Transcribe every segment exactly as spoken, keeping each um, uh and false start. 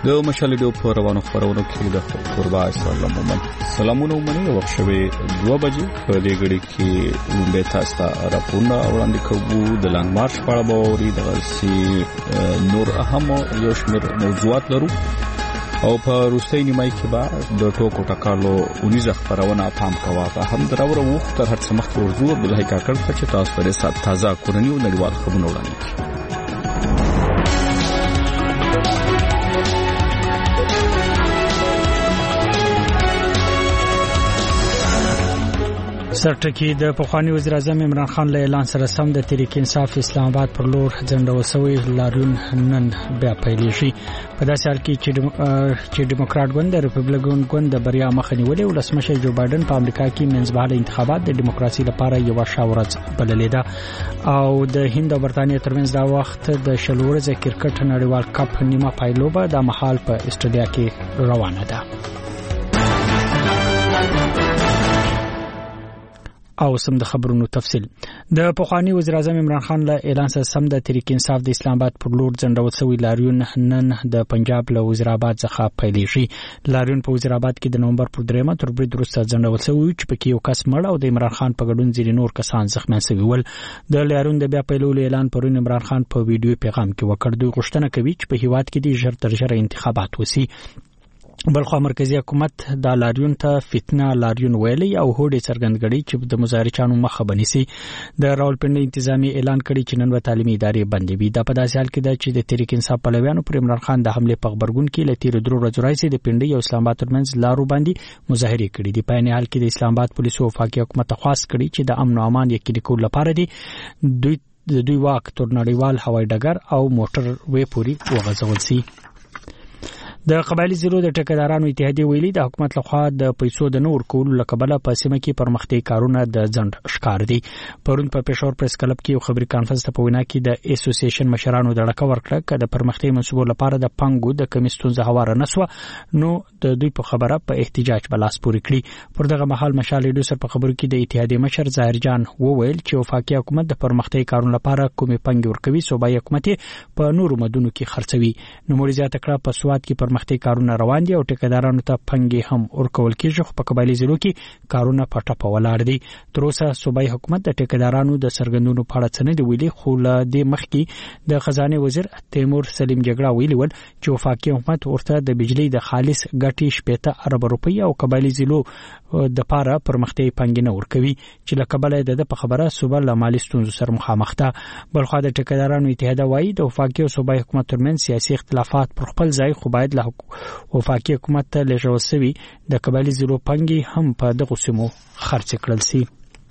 د مشال ډیو په روانو خبرونو کې د قربا اسلام مومن سلامونه ومني او شوي دوه بجې په دې غړي کې لومبه تاسو ته راپورونه وړاندې کوو د لانګ مارش په اړه باوري د سي نور اهم یو شمېر موضوعات لرو او په روسي نیمای کې به د ټوکو ټکالو ونیزه خبرونه پام کوه په هم دراوره وخت تر هڅه مخ ورزو عبدالله کاکړ چې تاسو پر سات تازه کورنی او نړیوال خبرونه وړاندې سرټکی د پخوانی وزیر اعظم عمران خان له اعلان سره سم د تحریک انصاف اسلام آباد پر لور ځنډول شوی لاریون نن بیا پیلېږي په داسې حال کې چې ډیموکرات ګوند د ریپبلیکن ګوند د بریا مخه نیولې او ولسمشر جو بایدن په امریکا کې منځمهاله انتخابات د دیموکراسي لپاره یو شاورز بللې ده او د هند او برتانیې ترمنځ دا وخت د شلورز کرکټ نړیوال کپ نیمه پایلوبه د محل په استرالیا کې روانه ده او سم د خبرونو تفصیل د پخوانی وزیر اعظم عمران خان له اعلان سره سم د تحریک انصاف د اسلام آباد پر لور ځنډول شوی لاریون نن د پنجاب له وزیر آباد څخه پیلېږي لاریون په وزیر آباد کې د نومبر پر دریمه تر برید وروسته ځنډول شوی چې پکې یو کس مړ او د عمران خان په ګډون ځینې نور کسان زخمیان شوي ول د لاریون د بیا پیلولو اعلان پرون عمران خان په ویډیو پیغام کې وکړ دوی غوښتنه کوي چې په هیواد کې د ژر تر ژره انتخابات وشي بلخو مرکزی حکومت د لاریون ته فتنه لاریون ویلي او هوډي څرګندګړي چې د مظاهرچانو مخه بنسي د راولپنډي انتظامی اعلان کړی چې نن په تعلیمي ادارې بندي وي د په داسې حال کې د چې د تحریک انصاف پلویانو پر عمران خان د حمله په خبرګون کې لتیر درو ورځې راځي د پنډي او اسلام آباد ترمنځ لارو باندې مظاهره کړې دي په نه حال کې د اسلام آباد پولیسو وفاقي حکومت خاص کړی چې د امن او امان یقیني کول لپاره دي دوی د دوی واک تر نړیوال هوایي ډګر او موټر وې پوری وغځول شي د قبایلی زیرو د ټیکدارانو اتحادیه ویلي د حکومت لخوا د پیسو د نور کولو لکبله په سیمه کې پرمختګ کارونه د ځند ښکار دي پرون په پېښور پریس کلب کې یو خبري کانفرنس ته په وینا کې د اسوسییشن مشرانو د ډکه ورکړه چې د پرمختګ منصوبو لپاره د پنګو د کمیسټون زهواره نسو نو د دوی په خبره په احتجاج بلاس پوری کړی پر دغه محل مشال لیډر سره په خبرو کې د اتحادیه مشر ظاهر جان وویل چې وفاقي حکومت د پرمختګ کارونو لپاره کومې پنګ ورکوي صوبایي حکومت په نورو مدونو کې خرڅوي نو مریزات کړه په سواد کې پرمختګ کارونه روان دي او ټیکدارانو ته پنګي هم ورکول کېږي خو په قبایلی زیرو کې کارونه پټه په ولاړ دي تر اوسه صوبایي حکومت د ټیکدارانو د سرګندونو په اړه څه نه دی ویلي خو له دې مخکې د خزانه وزیر تیمور سلیم جګړه ویلي ول چې وفاقي حکومت ورته د بجلی د خالص ګټې شپږ ارب روپۍ او قبایلی زیرو د پاره پرمختګ پنګي نه ورکوي چې له قبایل د په خبره صوبه له مالي ستونزو سره مخامخ ده بلخو د ټیکدارانو اتحاد وایي د وفاقي او صوبایي حکومت ترمنځ سیاسي اختلافات پر خپل ځای خو باید له وفاقي حکومت ته لږ وسوي د قبایلی زیرو پنګي هم په دغه سیمو خرڅ کړل شي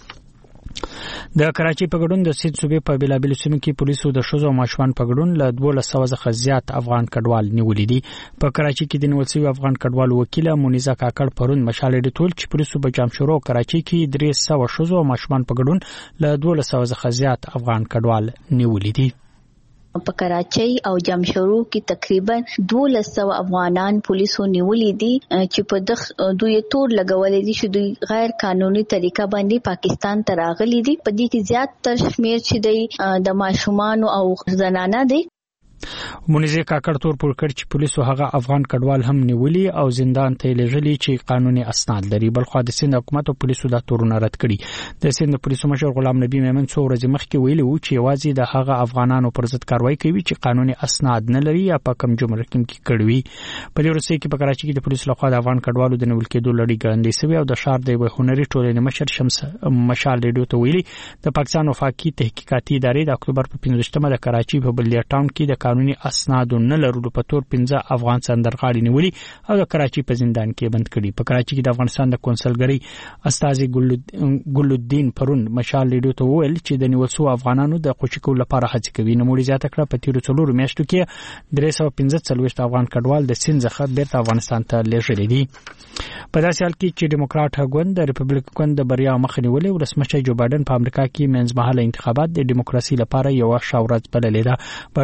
د کراچي په ګډون د سید صوبې په بلابل سیمو کې پولیسو د شوزو ماشومان په ګډون له دوه سوه څخه زیات افغان کډوال نیولې دي په کراچي کې د نیول شوی افغان کډوال وکیل مونیزه کاکړ پرون مشال ډیټول چې پولیسو په جامشورو کراچي کې درې سوه شوزو ماشومان په ګډون له دوه سوه څخه زیات افغان کډوال نیولې دي په کراچۍ او جمشورو کې تقریبا دوه سوه افغانان پولیسو نیولې دي چې په دغه دوی تور لګولې دي چې دوی غیر قانوني طریقه باندې پاکستان ته راغلي دي په دې کې زیات تر شمیر چې دی د ماشومان او زنانه دي مونیزه کاکړ تور پر کړ چې پولیسو هغه افغان کډوال هم نیولي او زندان ته لېږلي چې قانوني اسناد لري بلخو د سند حکومت او پولیسو د تورونه رد کړي د سند پولیسو مشر غلام نبی میمن څو ورځې مخکې ویلي و چې یوازې د هغه افغانانو پر ضد کاروایی کوي چې قانوني اسناد نه لري یا په کم جمهور کې کړوي په دې ورسې کې په کراچي کې د پولیسو لخوا د افغان کډوالو د نیول کېدو لړۍ ګړندې شوې او د شهر د هنري ټولنې مشر شمس مشال ډیډو ته ویلي د پاکستان وفاقي تحقیقاتي ادارې د اکتوبر په پنځوستمه د کراچي په بلیا ټاون کې د قانوني اسناد نه لرلو په تور پنځه افغان سندرغاړي نیولي او د کراچي په زندان کې بند کړي په کراچي کې د افغانستان د کونسلګری استاذي ګل الدین پرون مشال لیډو ته ویل چې د نیول شوو افغانانو د خوشي کولو لپاره هڅه کوي نو مولي زیاته کړه په تیرو څلورو میاشتو کې درې سوه پنځه څلوېښت افغان کډوال د سند څخه بیرته افغانستان ته لېږلي دي په داسې حال کې چې ډیموکرات ګوند د ریپبلیکن ګوند د بریا مخه نیولې ولسمشر جو بایدن په امریکا کې منځمهاله انتخابات د دیموکراسي لپاره یو شاورز بللې ده بایدن د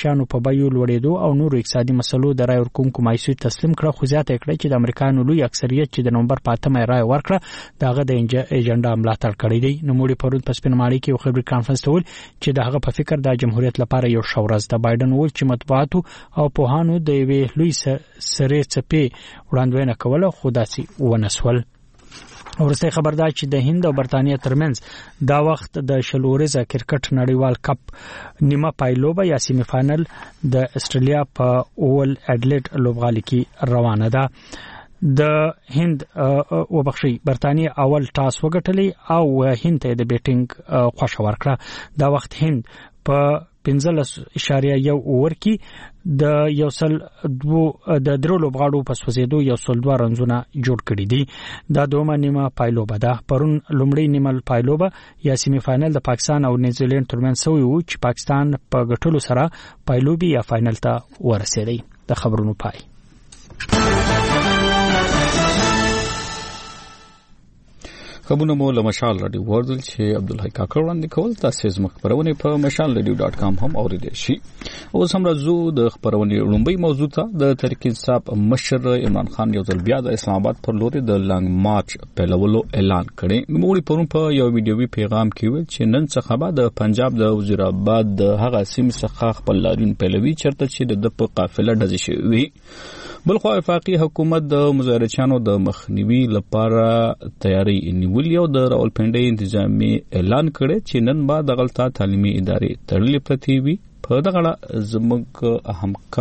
شیانو په بیو لوړېدو او نورو اقتصادي مسلو د رای ورکوونکو مایوسي تسلیم کړه، خو زیاته کړه چې د امریکایانو لوی اکثریت چې د نومبر په اتمه رای ورکړه دغه د ایجنډا ملاتړ کړی دی. نوموړي پرون په سپین ماړی کې یو خبري کانفرنس ته ویل چې دغه په فکر د جمهوریت لپاره یو ښه ورځ ده. بایدن وویل چې مطبوعاتو او پوهانو د یوې لوی سرې څپې وړاندوینه کوله خو داسې ونه سول. ورسته خبر ده چې د هند او برتانیې ترمنځ دا وخت د شلوريزه کرکټ نړیوال کپ نیمه پایلوبه یا سیمی فائنل د استرالیا په اول اډلیډ لوبغالي کې روانه ده. د هند وبخښي برتانیې اول ټاس وګټلی او هند ته د بیټینګ خوښه ورکړه. دا وخت هند په پنځلس اشاریه یو اوور کې د یو سل دو د درو لوبغاړو په سوزیدو یو سل دوه رنزونه جوړ کړي دي. دا دومره نیمه پایلوبه ده. پرون لومړی نیمه پایلوبه یا سیمی فائنل د پاکستان او نیوزیلند ترمنځ شوی و چې پاکستان په ګټلو سره پایلوبي یا فائنل ته ورسېدی. د خبرونو پای. خبرونه مو له مشال رادیو ورزل چې عبدالحی کاکړ وړاندې کول. تاسو زموږ خبرونه په مشال رادیو ډاټ کام هم اوریدئ شي. اوس هم راځو د خبرونې لومړی موضوع ته. د تحریک انصاف مشر عمران خان یو ځل بیا د اسلام آباد پر لوري د لانګ مارچ پیلولو اعلان کړی. نوموړي پرون په یو ویډیوي پیغام کې ویل چې نن څخه به د پنجاب د وزیر آباد د هغه سیمې څخه خپل لاریون پیلوي چرته چې د په قافله ډزې شوي. بلخو وفاقي حکومت د مظاهرچیانو د مخنیوي لپاره تیاری نیولې او د راولپنډۍ انتظامی اعلان کړی چې نن به د غلطه تعلیمي ادارې تړلې پرتې وي. په دغه زموږ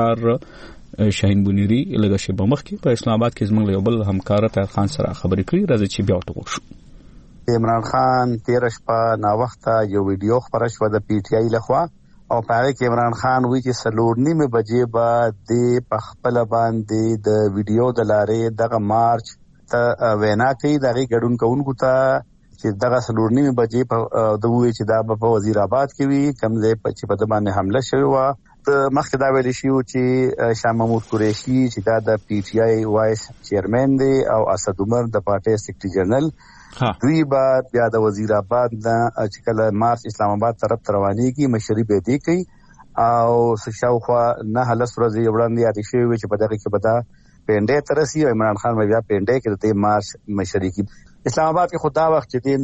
همکار شاهین بنيري لږه شیبه مخکې په اسلام آباد کې زموږ یو بل همکار طاهر خان سره خبرې کړې. راځي چې بیا ورته وګورو. عمران خان تیر شپه نا وخته یو ویډیو خبره شوه د پی ټی آی لخوا او پاره کې عمران خان وی چې سلور نیمه بجې به د پخپل باندې د ویډیو د لارې دغه مارچ ته وینا کوي. دغه ګډون کوونکو ته چې دغه سلور نیمه بجې په د وی چې دا په وزیر آباد کې وی کمزې په چې په باندې حمله شوی و. مخکې دا ویل شي چې شاه محمود قریشي چې دا د پی ټی آی وایس چیرمن دی او اسد عمر د پارټي سیکریټری جنرال دوی با بیا د وزیر آباد نه چې کله مارچ اسلام آباد طرف روانيږي مشري به دی کوي او شاوخوا نه هلس ورځې وړاندې یاد شوی و چې په دغه کې بدا پینډې ترسي او عمران خان بیا پینډې کې د مارچ مشري کی اسلام آباد کې خدا وخت چې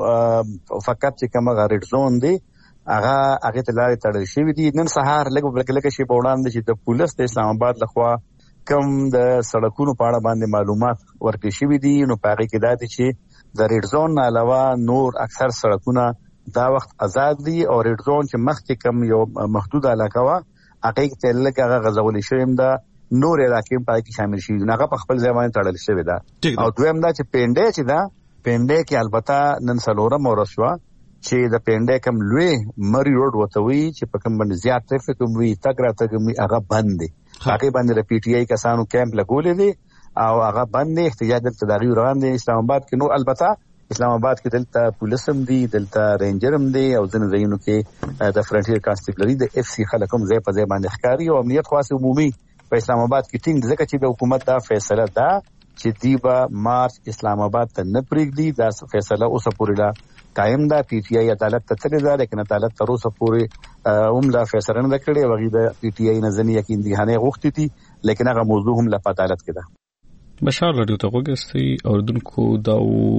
نو فقط چې کومه غریډ زون دی هغه هغه ته لارې تړل شوی دي. نن سهار لږ بلکې لکه شی په وړاندې چې د پولیس د اسلام آباد لخوا کوم د سړکونو په اړه باندې معلومات ورکړي شوی دي. نو پاره کې دا دي چې د ریډ زون علاوه نور اکثر سړکونه دا وخت آزاد دي او ریډ زون چې مخکې کم یو محدود علاقه وا هغه کې لکه هغه غزول شویم دا نور علاقې په کې شامل شي. هغه په خپل ځای باندې تړل شوی دا. او دویم دا چې پینډې چې دا پینډې کې البته نن سلورم ورسوا چې د پینډې کم لوی مری روډ وتوي چې په کوم باندې زیات ټریفیک وي تګ را تګ می هغه بند دي. هغه باندې د پی ټی آی کسانو کیمپ لګولې دي او هغه باندې احتجاج دلته داغي روان دي اسلام آباد کې. نو البته اسلام آباد کې دلته پولیسم دي دلته رینجرم دي او ځینې ځایونو کې د فرنټیر کانسټیبلری د اف سی خلکم ځای په ځای باندې ښکاری او امنیت خاص عمومي په اسلام آباد کې ټینګ ځکه چې د حکومت دا فیصله ده چې دیبا مارچ اسلام آباد ته نه پریږدي. دا فیصله اوسه پورې لا قائم ده. پی ټی آی عدالت ته تللی ده لیکن عدالت تر اوسه پورې هم لا فیصله نه کړې. وغي د پی ټی آی نه ځنې یقین دي هنه غوښتي دي لیکن هغه موضوع هم لا عدالت کې ده. بشار رادیو ته وګورئ اوردونکو دا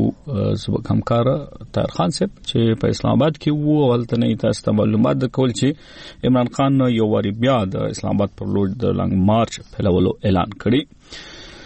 زبک همکار طاهر خان صاحب چې په اسلام آباد کې وو ولته نه تاسو ته معلومات درکول چې عمران خان یو واری بیا د اسلام آباد پر لور د لانګ مارچ پیلولو اعلان کړی.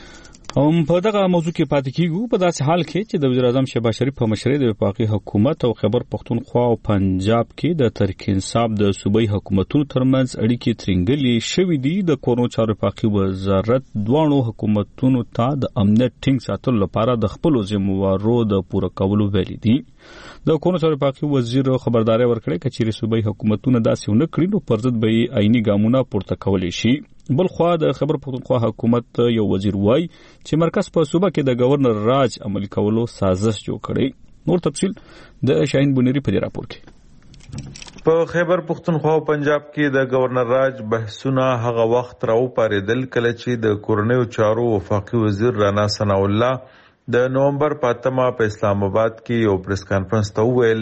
هم په دغه موضوع کې پاتې کیږو په داسې حال کې چې د وزیر اعظم شهباز شریف په مشرۍ د وفاقي حکومت او خیبر پختونخوا او پنجاب کې د تحریک انصاف د صوبایي حکومتونو ترمنځ اړیکې ترنګلې شوې دي. د کورونو چارو وفاقي وزارت دوانو حکومتونو ته د امنیت ټینګ ساتلو لپاره د خپل ذمہوارو د پوره کولو ویلي دي. د کورونو چارو وفاقي وزیر خبرداري ورکړې چې صوبایي حکومتونه داسې ونه کړي نو پر ضد به عیني ګامونه پورته کولی شي. بل خو د خبر پختونخوا حکومت یو وزیر وای چې مرکز په صوبه کې د گورنر راج عملي کولو سازش جوړ کړي. نور تفصيل د شاهین بنيري په راپور کې. په خیبر پختونخوا او پنجاب کې د گورنر راج بحثونه هغه وخت راو پاریدل کله چې د کورنیو چارو وفاقي وزیر رانا ثناء الله د نومبر پاتمه په اسلام آباد کې یو پریس کانفرنس ته ویل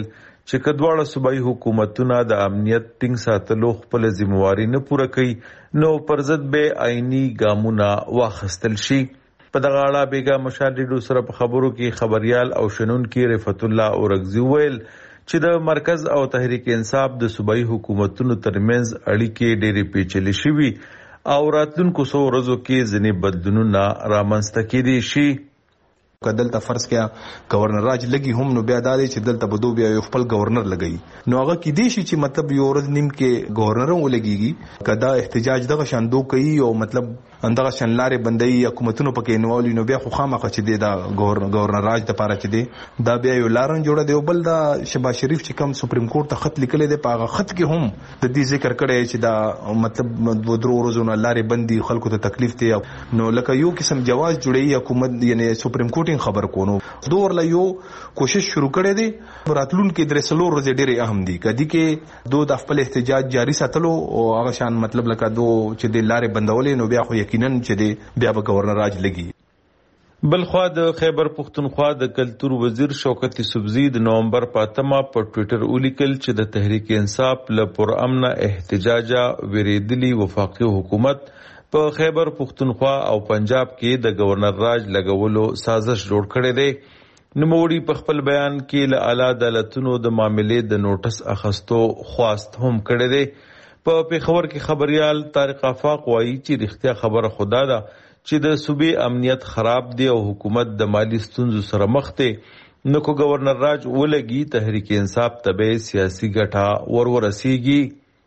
چې کډواړه صوبایي حکومتونه د امنیت ټینګ ساتلو خپل ذمہواری نه پوره کوي نو پر ضد به آئینی ګامونه واخیستل شي. په دغه اړه بیګا مشاهدینو سره په خبرو کې خبريال او شنونکي رفعت الله اورغزي ویل چې د مرکز او تحریک انصاف د صوبایي حکومتونو ترمنځ اړیکې ډېرې پیچلې شوي او راتلونکو څو ورځو کې ځینې بدلونونه رامنځته کېدای شي. کدلته فرض کیا گورنر راج لګي هم نو بیا دادې چې دلته بدو بیا یو خپل گورنر لګي نو هغه کې دی چې مطلب یو ورځ نیم کې گورنر ولګيږي کدا احتجاج دغه شاندو کوي او مطلب اندغه شنلارې بندي حکومتونو پکې نوالي نو بیا خو خامخ چې دی دا گورنر راج د پاره چې دی دا بیا یو لارن جوړه دی بل دا شهباز شریف چې کوم سپریم کورټ ته خط لیکلی دی په هغه خط کې هم د دې ذکر کړی چې دا مطلب د درو ورځو نه لارې بندي خلکو ته تکلیف دی نو لکه یو قسم جواز جوړي حکومت یعنی سپریم کورټ خبر کونو دور لا یو کوشش شروع کړي دي راتلون کې درې سلور ورځې ډېرې اهم دي کدي کې دو د خپل احتجاج جاری ساتلو او هغه شان مطلب لکه دو چې د لارې بندولې نو بیا خو یقینا چې دی بیا به گورنر راج لګي. بلخوا د خیبر پختونخوا د کلتور وزیر شوکت یوسفزي د نومبر پاتمه په ټوئیټر ولیکل چې د تحریک انصاف له پر امن احتجاجا وریدلی وفاقي حکومت په خیبر پختونخوا او پنجاب کې د گورنر راج لګولو سازش جوړ کړی دی. نوموړي په خپل بیان کې له اعلی عدالتونو د معاملې د نوټس اخستو خواست هم کړی دی. په پیښور کې خبريال طارق آفاق وایي چې رښتیا خبره خدا ده چې د صوبې امنیت خراب دی او حکومت د مالی ستونزو سره مخ دی نو کو گورنر راج ولګي تحریک انصاف ته سیاسي ګټه ورورسیږي.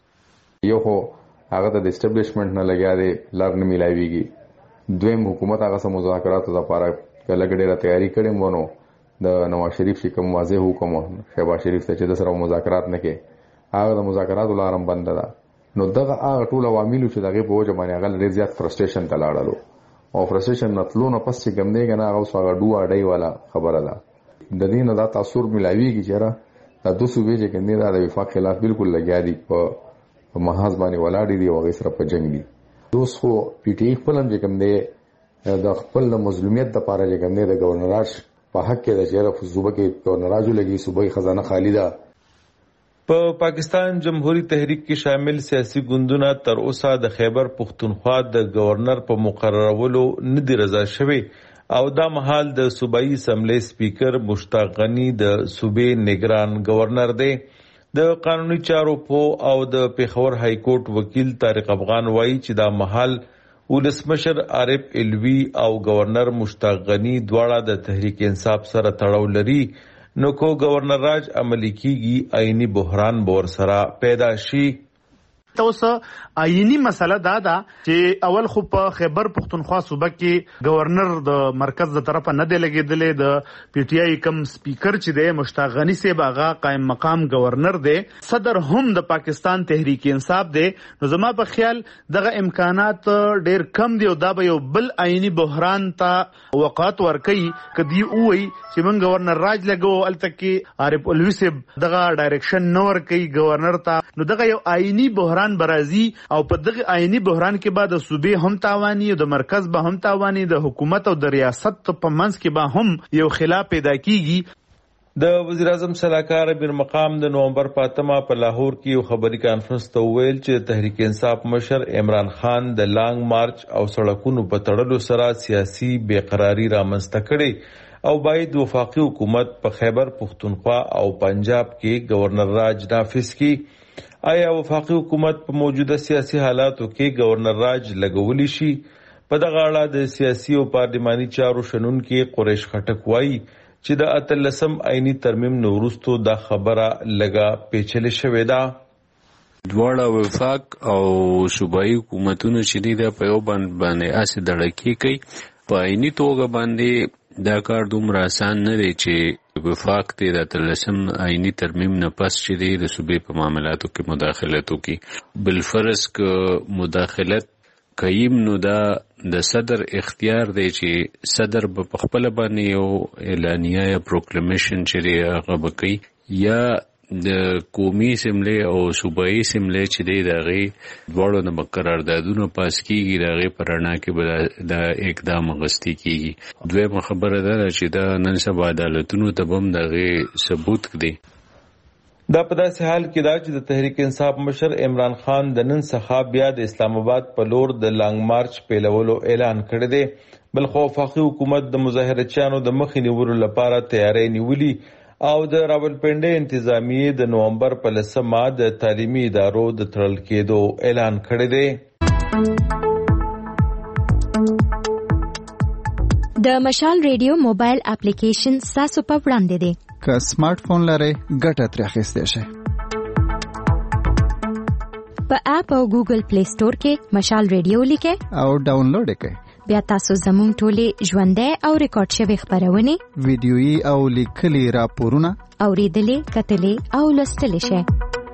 یو خو هغه د اسټابلیشمنت نه لګیا دی لار نه ملایويږي دویم حکومت هغه سم مذاکراتو لپاره کله ډیره تیاری کړي مونږ د نواز شریف چې کوم واضح حکم شهباز شریف ته چې د سره مذاکرات نه کې هغه د مذاکراتو لارم بند ده نو دغه هغه ټول عوامل چې دغه په وجه باندې هغه ډیر زیات فرستریشن ته لاړلو او فرستریشن نتلو نه پس چې ګم دی کنه هغه سوغه ډوه اډای والا خبره ده د دې نه دا تاثیر ملایويږي چې را د دوه صوبې چې کنده د وفاق خلاف بالکل لګیا دي په په محاذ باندې ولاړ دي او هغه سره په جنگ دي. دوس خو پی ټی خپل هم چې کوم دی د خپل مظلومیت د پاره چې کوم دی د گورنر راج په حق کې د شرف صوبه کې گورنر راج لګي صوبې خزانه خالی ده. په پاکستان جمهوریت تحریک کې شامل سیاسي ګوندونه تر اوسه د خیبر پختونخوا د گورنر په مقررولو نه دي رضا شوي او دا مهال د صوبایي اسمبلی سپیکر مشتاق غنی د صوبې نگران گورنر دی. د قانوني چارو په او د پیښور های کورټ وکیل طارق افغان وایي چې دا مهال ولسمشر عارف الوی او گورنر مشتاق غنی دواړه د تحریک انصاف سره تړاو لري نو کو گورنر راج عملی کیږي آئینی بحران بور سره پیدا شي. توسه آئینی مسله دا ده چې اول خو په خیبر پختونخوا صوبه کې گورنر د مرکز د طرفه نه دی لګیدلې د پی ټی آی کم سپیکر چې دی مشتاق غنی صاحب هغه قائم مقام گورنر دی صدر هم د پاکستان تحریک انصاف دی نو زما په خیال دغه امکانات ډیر کم دی او دا به یو بل آئینی بحران ته وقات ورکي کدی وای چې من گورنر راج لګو الته کې عارف الوی صاحب دغه ډایرکشن نو ورکي گورنر ته نو دغه یو آئینی بحران برازي او په دغه آئینی بحران کې بعد د صوبې هم تاواني او د مرکز به هم تاواني د حکومت او د ریاست په منځ کې به هم یو خلاف پیدا کیږي. د وزیر اعظم سلاکار بیر مقام د نومبر پاتمه په لاهور کې یو خبري کانفرنس ته ویل چې تحریک انصاف مشر عمران خان د لانګ مارچ او سړکونو په تړلو سره سیاسي بیقراری رامنځته کړي او باید وفاقي حکومت په خیبر پختونخوا او پنجاب کې گورنر راج نافذ کړي. آیا وفاقي حکومت په موجوده سیاسي حالاتو کې گورنر راج لګولی شي؟ په دغه اړه د سیاسي او پارلماني چارو شنونکي قریش خټک وایي چې د اتلسم آئینی ترمیم نورستو دا خبره لګا پیچلې شوې ده. دواړه وفاق او صوبایي حکومتونو چې دي د په یو باندې اسې دړکې کوي په آئینی توګه باندې دا کار دومره آسان نه دی چې وفاق دی د اتلسم آئینی ترمیم نه پس چې دی د صوبې په معاملاتو کې مداخلت وکړي. بالفرض که مداخلت کوي نو دا د صدر اختیار دی چې صدر په خپل باندې یو اعلامیه یا پروکلمیشن چې دی هغه به کوي یا د قومي اسمبلی او صوبایي اسمبلی چې دی د هغې دواړو نه به قراردادونه پاس کیږي د هغې په رڼا کې به دا اقدام اخیستل کیږي. دویمه خبره دا ده چې دا نن سبا عدالتونو ته به هم د هغې ثبوت دی. دا په داسې حال کې دا چې د تحریک انصاف مشر عمران خان د نن څخه بیا د اسلام آباد په لور د لانګ مارچ پیلولو اعلان کړی دی. بل خو وفاقي حکومت د مظاهرچیانو د مخې نیولو لپاره تیاری نیولي او د راولپنډۍ انتظامیې د نومبر په لسمه د تعلیمي ادارو د تړل کېدو اعلان کړی دی. د مشال ریډیو موبایل اپلیکیشن تاسو په وړاندې دی. که سمارټ فون لرئ ګټه ترې اخیستی شئ. په اپ او ګوګل پلی سٹور کې مشال ریډیو لیکئ او ډاونلوډ یې کړئ. بیا تاسو زموږ ټولې ژوندۍ او ریکارډ شوې خبرونه، ویډیويي او لیکلي راپورونه اوریدلې، کتلې او لوستلې شئ.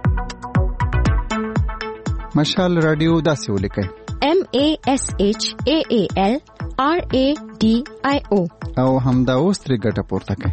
مشال رادیو داسې ولیکئ: M A S H A A L R A D I O او همدا اوس ترې ګټه پورته کړئ.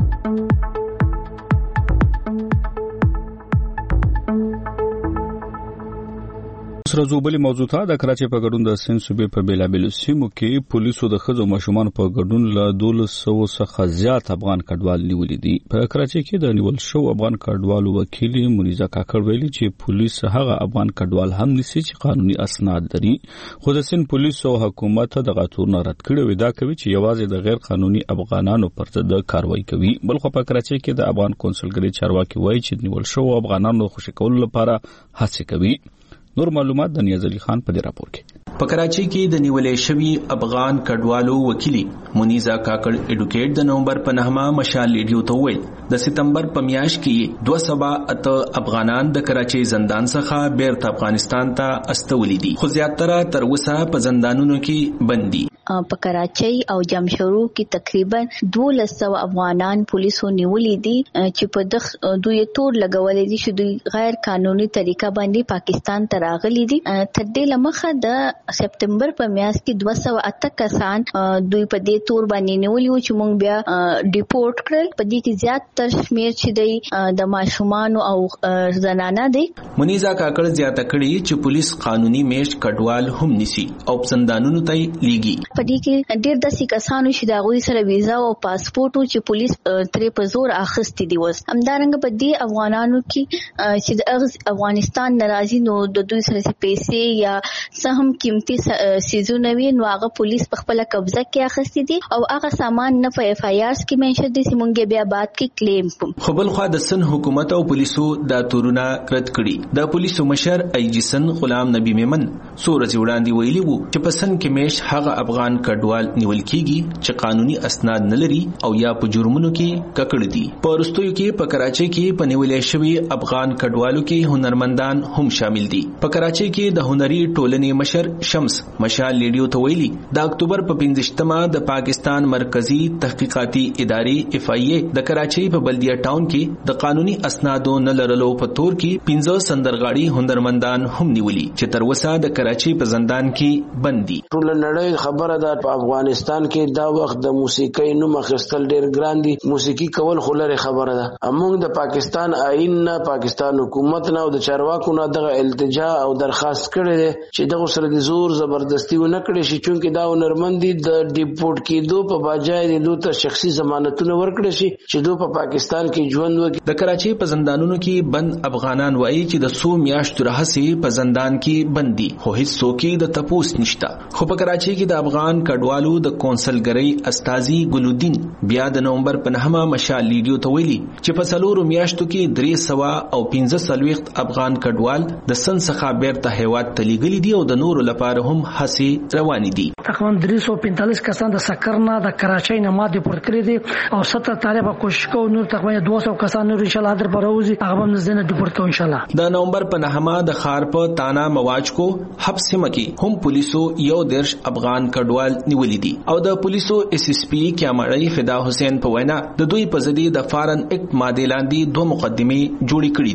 سره زوبلي موضوع ته د کراچۍ په ګډون د سند صوبې په بیلابیلو سیمو کې پولیسو د ښځو ماشومان په ګډون له دولس سوه څخه زیات افغان کډوال نیولي دي. په کراچۍ کې د نیول شو افغان کډوالو وکیل منیزه کاکړ ویلي چې پولیس هغه افغان کډوال هم نیسي چې قانوني اسناد لري، خو د سند پولیس او حکومت دغه تورونه رد کړي وي. دا کوي چې یوازې د غیر قانوني افغانانو پر ضد کاروایی کوي. بل خو په کراچۍ کې د افغان کونسلګرۍ چارواکي وایي چې نیول شو افغانانو خوشی کولو لپاره هڅه کوي. نور معلومات د نیاز علي خان په دې راپور کې. په کراچۍ کې د نیولې شوی افغان کډوالو وکیلی منیزه کاکړ اډوکیټ د نومبر په نهمه مشال ریډیو ته وویل د سپتمبر په میاشت کې دوه سوه اته افغانان د کراچۍ زندان څخه بیرته افغانستان ته استولي دي، خو زیاتره تر اوسه په زندانونو کې بند دي. په کراچۍ او جمشورو کې تقریبا دولس سوه افغانان پولیسو نیولي دي چې په دغه دوی تور لګولې دي چې دوی غیر قانوني طریقه باندې پاکستان ته راغلي دي. تر دې لمخه د سپتمبر په میاشت کې دوه سوه اته کسان دوی په دې تور باندې نیولي وو چې موږ بیا ډیپورټ کړل. په دې کې زیات تر شمیر چې دی د ماشومان او زنانه دي. منیزه کاکړ زیاته کړي چې پولیس قانوني میشت کډوال هم نیسي او زندانونو ته لیږي. په دې کې ډېر داسې کسانو چې د هغوی سره ویزا او پاسپورت و چې پولیس ترې په زور اخیستي دي. اوس همدارنګه په دې افغانانو کې چې د افغانستان ناراضي نو د دوی سره پیسې یا څه هم قیمتي سیزونه وي نو هغه پولیس په خپل قبضه کې اخیستي دي او هغه سامان نه په اف آی آرز کې منشن دي چې مونږ بیا بعد کې کلیم کوم. خو بل خو د سن حکومت او پولیسو د تورونه رد کړي. د پولیسو مشر ای جی سن غلام نبی میمن سورج وړاندې ویلي وو چې په سن کې میش هغه افغان کډوال نیول کیږي چې قانوني اسناد نه لري او یا په جرمونو کې ککړ دي. په وروستیو کې په کراچۍ کې په نیولې شوی افغان کډوالو کې هنرمندان هم شامل دي. په کراچۍ کې د هنري ټولنې مشر شمس مشال ریډیو ته ویلي د اکتوبر په پنځشتمه د پاکستان مرکزی تحقیقاتي ادارې اف آی ای د کراچۍ په بلدیه ټاون کې د قانوني اسنادو نه لرلو په تور کې پنځه سندرغاړي هنرمندان هم نیولي چې تر اوسه د کراچۍ په زندان کې بند دي. ټول نړۍ خبره ده په افغانستان کې دا وخت د موسیقۍ نوم اخیستل ډیر ګران دي. موسیقي کول خو لري خبره ده. موږ د پاکستان آئین نه پاکستان حکومت نه او د چارواکو نه دغه التجا او درخواست کړی دی چې دغه سره د زور زبردستی و نه کړی شي چونکه دا هنرمند دي د ډیپورټ کېدو په بجای د دوی ته شخصي ضمانتونه ورکړي شي چې دوی په پاکستان کې ژوند وکړي. د کراچۍ په زندانونو کې بند افغانان وایي چې د سو میاشتو راهیسې په زندان کې بند دي خو هیڅ څوک د تپوس نشته. خو په کراچۍ کې د افغان کډوالو د کونسلګرۍ استازي ګلودین بیا د نومبر په نهمه مشال ریډیو ته ویلي چې په څلورو میاشتو کې درې سوه او پنځه څلوېښت افغان کډوال د سن څخه بیرته هیواد ته لیږلي دي او د نورو لپاره هم هڅې روانې دي. تقریبا درې سوه پنځلس کسان د سکر نه د کراچۍ نه ما ډیپورټ کړي دي او ستر طالبه کوشش کوي نور تقریبا دوه سوه کسان نور ان شاء الله در پروزي هغه هم زنه ډیپورټ کوي ان شاء الله. د نومبر په نهمه د خار په تانا مواج کو حبس کې هم پولیسو یو درش افغان کډوال نیولي دي او د پولیسو اس اس پی کیامړی فدا حسین په وینا د دوی په ضد د فارن اکټ ماده لاندې دوه مقدمې جوړې کړې دي.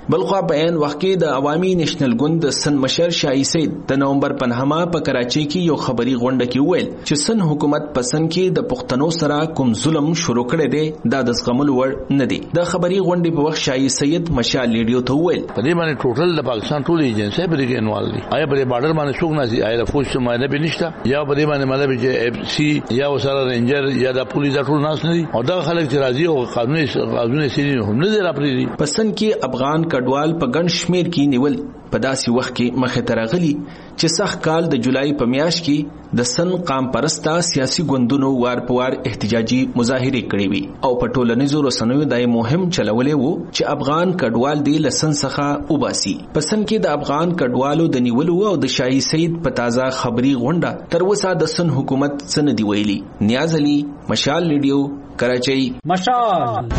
بلخوا په عین وخت کې د عوامي نېشنل ګوند د سن مشر شاهي سید د نومبر په نهمه په کراچۍ کې یو خبري غونډه کې وویل چې سن حکومت په سن کې د پښتنو سره کوم ظلم شروع کړی دی دا د زغملو وړ نه دی. د خبري غونډې په وخت شاهي سید مشال ریډیو ته وویل په دې باندې ټوټل د پاکستان ټول ایجنسي په دې کې انوال دي. آیا په دې بارډر باندې څوک نازي آیا د فوج څخه معنی به نشته یا په دې باندې مطلب چې اف سی یا وسره رینجر یا د پولیس ټول ناس نه دي او دا خلک چې راځي او قانوني قانوني سړي هم نه دی راپري. په سن کې افغان کډوال په ګڼ شمیر کې نیول په داسې وخت کې مخې ته راغلي چې سخت کال د جولای په میاشت کې د سن قام پرسته سیاسي ګوندونو وار په وار احتجاجي مظاهرې کړې وي او په ټولنیزو رسنیو دای مهم چلولې وو چې افغان کډوال دی لسن څخه وباسي. په سن کې د افغان کډوالو د نیولو او د شاهي سید په تازه خبري غونډه تر اوسه د سن حکومت څه دی ویلي. نیاز علي، مشال ریډیو، کراچۍ. مشال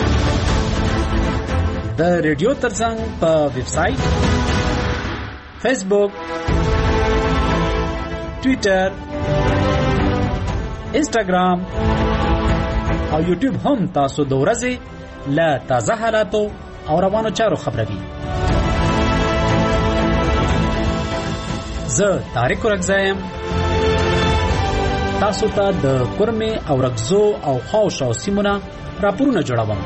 د ریډیو ترڅنګ په ویب سټ، فیسبوک، ټویټر، انسټاګرام او یوټیوب هم تاسو د ورځې له تازه حالاتو او روانو چارو خبروي. زه طارق رګزایم تاسو ته د کورمې او رګزو او خاوش او سیمونه راپورونه جوړوم.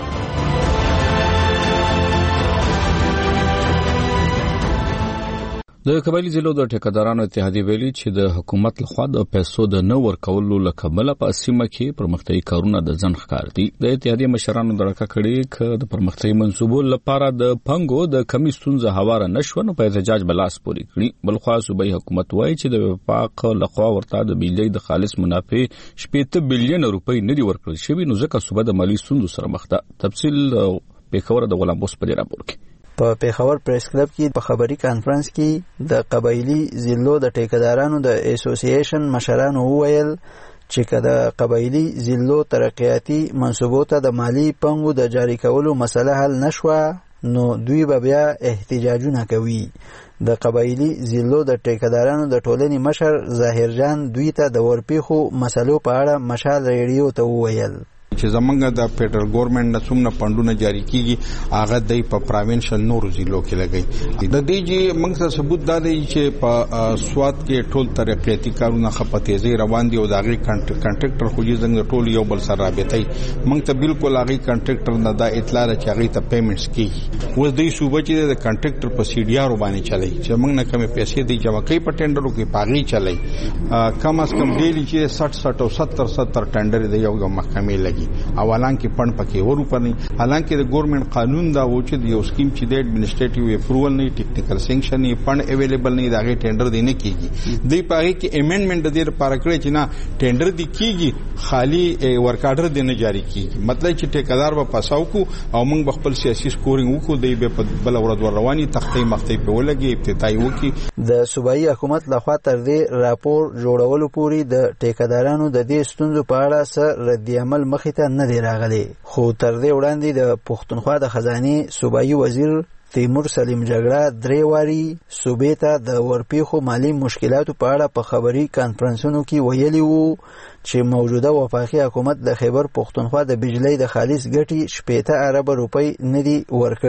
د قبایلی ضلعو د ټیکدارانو اتحادیه ویلي چې د حکومت لخوا د پیسو د نه ورکولو لکبله په سیمه کې پرمختیايي کارونه د ځن ښکار دي. د اتحادیه مشرانو دړکه کړي ک د پرمختیايي منصوبو لپاره د پنګو د کمی ستونزه هواره نشو نو په احتجاج بلاس پوری کړي. بلخوا صوبایي حکومت وایي چې د وفاق لخوا ورته د بجلی د خالص منافع شپږ بلین روپۍ نه دی ورکړل شوی نو ځکه صوبه د مالی ستونزو سره مخ ده. تفصیل پیښور د غلام بوس په راپور کې. په پیښور پریس کلب کې په خبري کانفرنس کې د قبایلی ضلعو د ټیکدارانو د اسوسییشن مشرانو وویل چې کله قبایلی ضلعو ترقیاتي منصوبو ته د مالی پنګو د جاری کولو مسله حل نشوه نو دوی به بیا احتجاجونه کوي. د قبایلی ضلعو د ټیکدارانو د ټولنې مشر ظاهر جان دوی ته د ورپیخو مسلو په اړه مشال ریډیو ته وویل چې زمونږ د فدرال ګورنمنت د څومره فندونه جاری کیږي هغه د په پروینشل نورو ضلعو کې لګي. د دې چې موږ ته ثبوت دا دی چې په سواد کې ټول ترقیاتي کارونه خپتېزي روان دي او د هغه کانټریکټر خو یې څنګه ټول یو بل سره رابطي موږ ته بالکل هغه کانټریکټر نه دا اطلاع را چې هغه ته پیمنټس کیږي. اوس دې صوبه چې د کانټریکټر په سی ډي آر باندې چلای چې موږ نه کمې پیسې دی جمع کوي په ټینډرو کې پاغي چلای کم از کم ډیلی چې سठ سठ او ستر ستر ټینډر دی یو محکمې لګي او حالانکه پن پکې ور پر نه حالانکه د ګورنمنت قانون دا و چې یو سکیم چې د اډمنسټریټیو اپروول نه ټیکنیکل سینکشن نه پن اویلیبل نه دا غي ټینډر دی نه کیږي. دی پاره کې امندمنت د دې لپاره کړی چې نه ټینډر دی کیږي خالی ورک آرډر دی نه جاری کیږي. مطلب چې ټیکدار په پاساو کو او موږ خپل سیاسي سکورینګ وکړو دی به بل ورځ ور رواني تختې مختې په ولګي ابتدایي وکي. د صوبایي حکومت لخوا تر دې راپور جوړولو پوري د ټیکدارانو د دې ستونزو په اړه سره رد عمل مخې ته نه دی راغلی. خو تر دې وړاندې د پښتونخوا د خزانه صوبایي وزیر تیمور سلیم جګړه درې واری صوبې ته د ورپیخو مالی مشکلاتو په اړه په خبري کانفرنسونو کې ویلي وو چې موجوده وفاقي حکومت د خیبر پښتونخوا د بجلی د خالص ګټي شپږ ارب روپۍ نه دي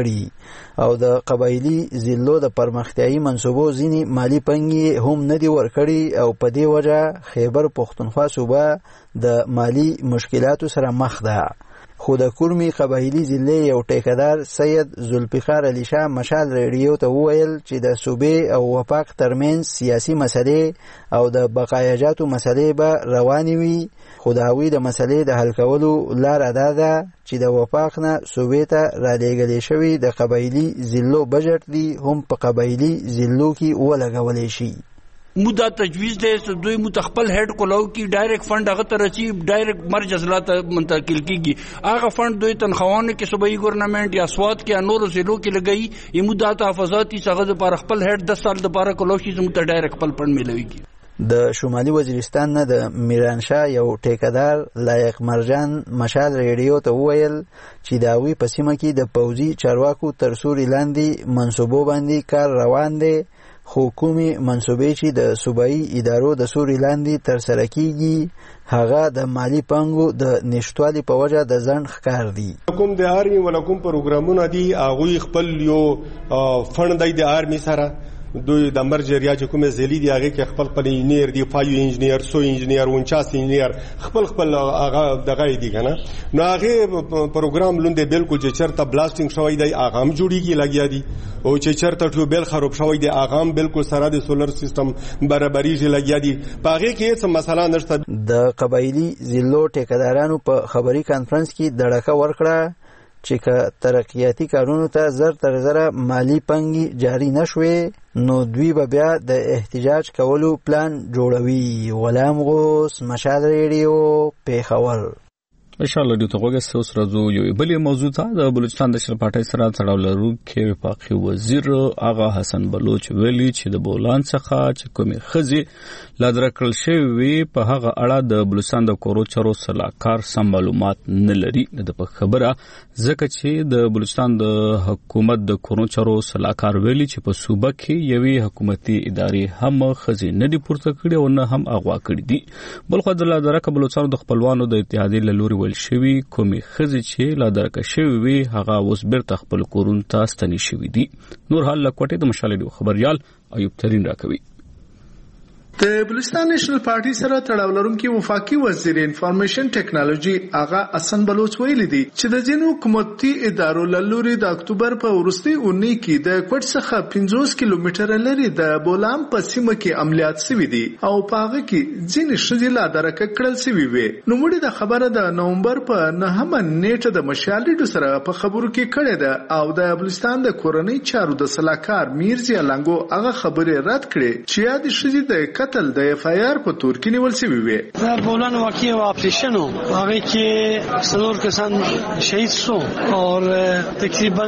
ورکړي او د قبایلی ضلعو د پرمختیايي منصوبو ځینی مالی پنګي هم نه دي ورکړي او په دې وجه خیبر پښتونخوا صوبه د مالی مشکلاتو سره مخ ده. خو د کورمي قبایلی ضلع یو ټیکدار سید ذوالفقار علي شاه مشال ریډیو ته وویل چې د صوبې او وفاق ترمنځ سیاسي مسلې او د بقایاجاتو مسلې به روانې وي خو د هغوی د مسلې د حل کولو لاره دا ده چې د وفاق نه صوبې ته رالیږلی شوي د قبایلي ضلعو بجټ دی هم په قبایلي ضلعو کې ولګولی شي. مودا تجویز دی دوی متخپل هډ کولاو کی ډایرکټ فند هغه ته رسی ډایرکټ مرج اصلاحات منتقل کیږي هغه فند دوی تنخواهونه کې صوبایي ګورنمنت یا سواد کې انورو ضلعو کې لګي ایمودا تحفظاتي څنګه د پر خپل هډ دس سال د پاره کولاو شي زموږ ته ډایرکټ خپل فند ملويږي. د شمالي وزیرستان نه د میرانشاه یو ټیکدار لایق مرجان مشال ریډیو ته وویل چې داوی په سیمه کې د پوځي چارواکو تر سوري لاندې منصوبو باندې کار روان دی خو کومي منسوبې چې د صوبایي ادارو د سوري لاندې تر سره کیږي هغه د مالی پانګو د نشټوالي په وجه د ځنډ ښکار دي. کوم د آرمي ولا کوم پروګرامونه دي هغه خپل یو فند دی د آرمي سره دوی د مرجریا چې کومه زلی دی هغه کې خپل خپل انجنیر دی فایو انجنیر سو انجنیر ونچاس انجنیر خپل خپل هغه دغه دی کنه نو هغه پروګرام لوند بالکل چې چرته بلاستینګ شوی دی هغه هم جوړیږي لګیا دی او چې چرته ټوبل خراب شوی دی هغه هم بالکل سره د سولر سیستم برابرۍ لګیا دی په هغه کې هیڅ مسله نشته. د قبایلی ضلعو ټیکدارانو په خبري کانفرنس کې دړکه ورکړه چې که ترقیاتی کارونو ته زر تر زره مالی پنګي جاری نشوي نو دوی به بیا د احتجاج کولو پلان جوړوي. غلام غوث، مشال ریډیو، پیښور. انشاءالله د توګه سوس راځو یو بلې موضوع ته د بلوچستان د شل پټای سره تړاو لرونکي وفاقي وزیر آغا حسن بلوچ ویلي چې د بولان څخه چې کومې خزي لادر کړل شوی په هغه اړه د بلوچستان د کورو چارو سلاکار سم معلومات نه لري. د خبره ځکه چې د بلوچستان د حکومت د کورو چارو سلاکار ویلي چې په صوبه کې یوې حکومتي ادارې هم خزي نه دي پورته کړي او نه هم اغوا کړي دي. بلخو د لادر کړل بلوچستان د خپلوانو د اتحادیې لوري شوی کومي خزي چې لا درک شوی وي هغه اوس بیرته خپل کورون ته ستنی شوی دي. نور حال لکوټه د مشالې خبريال ایوب ترين راکوي. د بلوچستان نېشنل پارټي سره تړاو لرونکي وفاقي وزیر انفارمیشن ټیکنالوژي آغا حسن بلوچ ویلي دي چې د ځینو حکومتي ادارو له لوري د اکتوبر په وروستۍ اونۍ کې د کوټ څخه پنځوس کیلومتره لري د بولان په سیمه کې عملیات شوي دي او په هغه کې ځینې ښځې لا درکه کړل شوي وي. نوموړي د خبره د نومبر په نهمه نیټه د مشال ریډیو سره په خبرو کې کړې ده او د بلوچستان د کورنۍ چارو د سلاکار میرزا لنګو هغه خبرې رد کړې چې یاد شې د قتل د اف آی آر په تور کې نیول شوی وي. دا بولان واقعي او اپریشن هغه کې څلور کسان شهید شو او تقریبا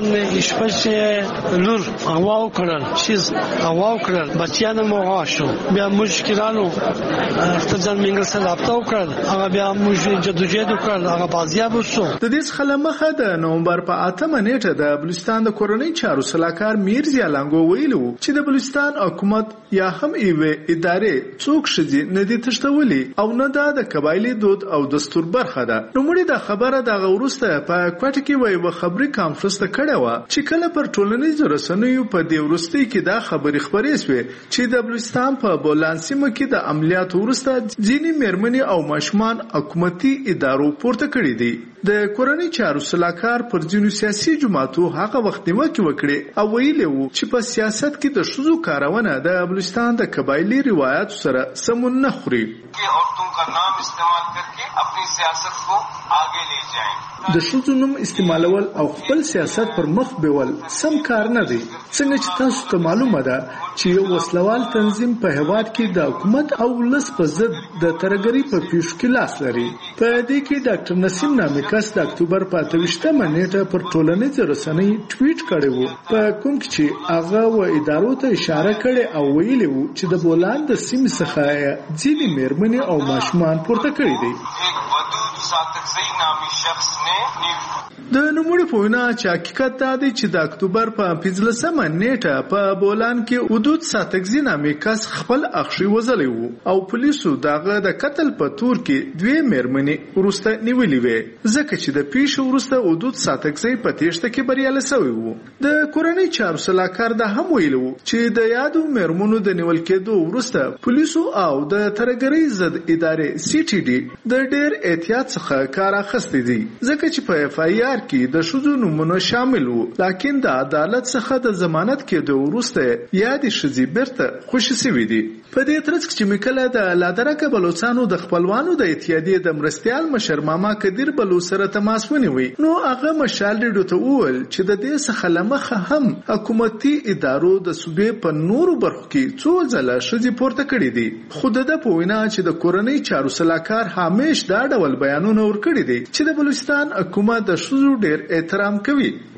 شپږ لور اغوا وکړل چې اغوا وکړل بچیان مو غاشو بیا مشکلانو اختزان منګل سره رابطه وکړل هغه بیا موږ جدوجہد وکړل هغه بازیاب وشو. د دې څخه مخه د نومبر په اتمه نیټه د بلوچستان د کورنۍ چارو سلاکار میرزا لنګو ویلو چې د بلوچستان حکومت یا هم ایوه ادارې څوک شدي نه دي تشتولي او نه دا د قبایلی دود او دستور برخه ده. نو مړي د خبره د غورسته په کوټه کې وای و خبري کانفرنس ته کړه و چې کله پر ټولنیزو رسنیو په دی ورستي کې دا خبري خبرې شوې چې د بلوچستان په بولان سیمه کې د عملیات ورسته ځینې مېرمنې او ماشومان حکومتي ادارو پورته کړې دي. د کورنۍ چارو سلاکار پر ځینو سیاسي جماعتو هغه وخت نیوکه وکړي او ویلي وو چې په سیاست کې د شذو کارونه د بلوچستان د قبایلی روایت سره سمون نه خوري. عورتوں کا نام استعمال کر کے اپنی سیاست کو آگے لے جائیں. د شذو نوم استعمالول او خپل سیاست پر مخ بیول سم کار نه دی. څنګه چې تاسو ته معلومه ده چې یو وسلوال تنظیم په هواد کې د حکومت او لس په ضد د ترګری په پیښ کې لاس لري. په دې کې ډاکټر نسیم نامې کس د اکتوبر په اتوشتمه نیټه پر ټولنیزو رسنۍ ټویټ کړی وو په کوم کې چې هغه و ادارو ته اشاره کړې او ویلي وو چې د بولان د سیمې څخه ځینې مېرمنې او ماشومان پورته کړي دي. د نوموړي په وینا چې حقیقت دا دی چې د اکتوبر په پنځلسمه نیټه په بولان کې حدود ساتګزي نامې کس خپل اخشي وزلی وو او پولیسو دغه د قتل په تور کې دوی مېرمنې ورسته نیولې وې ځکه چې د پیښو ورسته حدود ساتګزي په تېښته کې بریالی شوی وو. د کورنۍ چارو سلاکار دا هم ویلو چې د یادو مېرمنو د نیول کېدو ورسته پولیسو او د ترګرۍ ضد ادارې سی ټي ډي د ډېر احتیاط څخه کار اخیستی دي ځکه چې په اف آی آر کې د شذو نومونه شامل وو لکن د عدالت څخه د ضمانت کېدو وروسته یادې ښځې بیرته خوشي شوي دي. په دې ترڅ کې چې مکله د لادرکه بلوچستانو د خپلوانو د اتحادیې د مرستیال مشر ماما کدیر بلوچ سره تماس ونیوي نو هغه مشال ریډیو ته وویل چې د دې څخه لمخه هم حکومتي ادارو د صوبې په نورو برخو کې څو ځله ښځې پورته کړي دي. خو د ده په وینا چې د کورنۍ چارو سلاکار همیش دا ډول بیانونه ورکړي دي چې د بلوچستان حکومت د ښځو ډېر احترام کوي.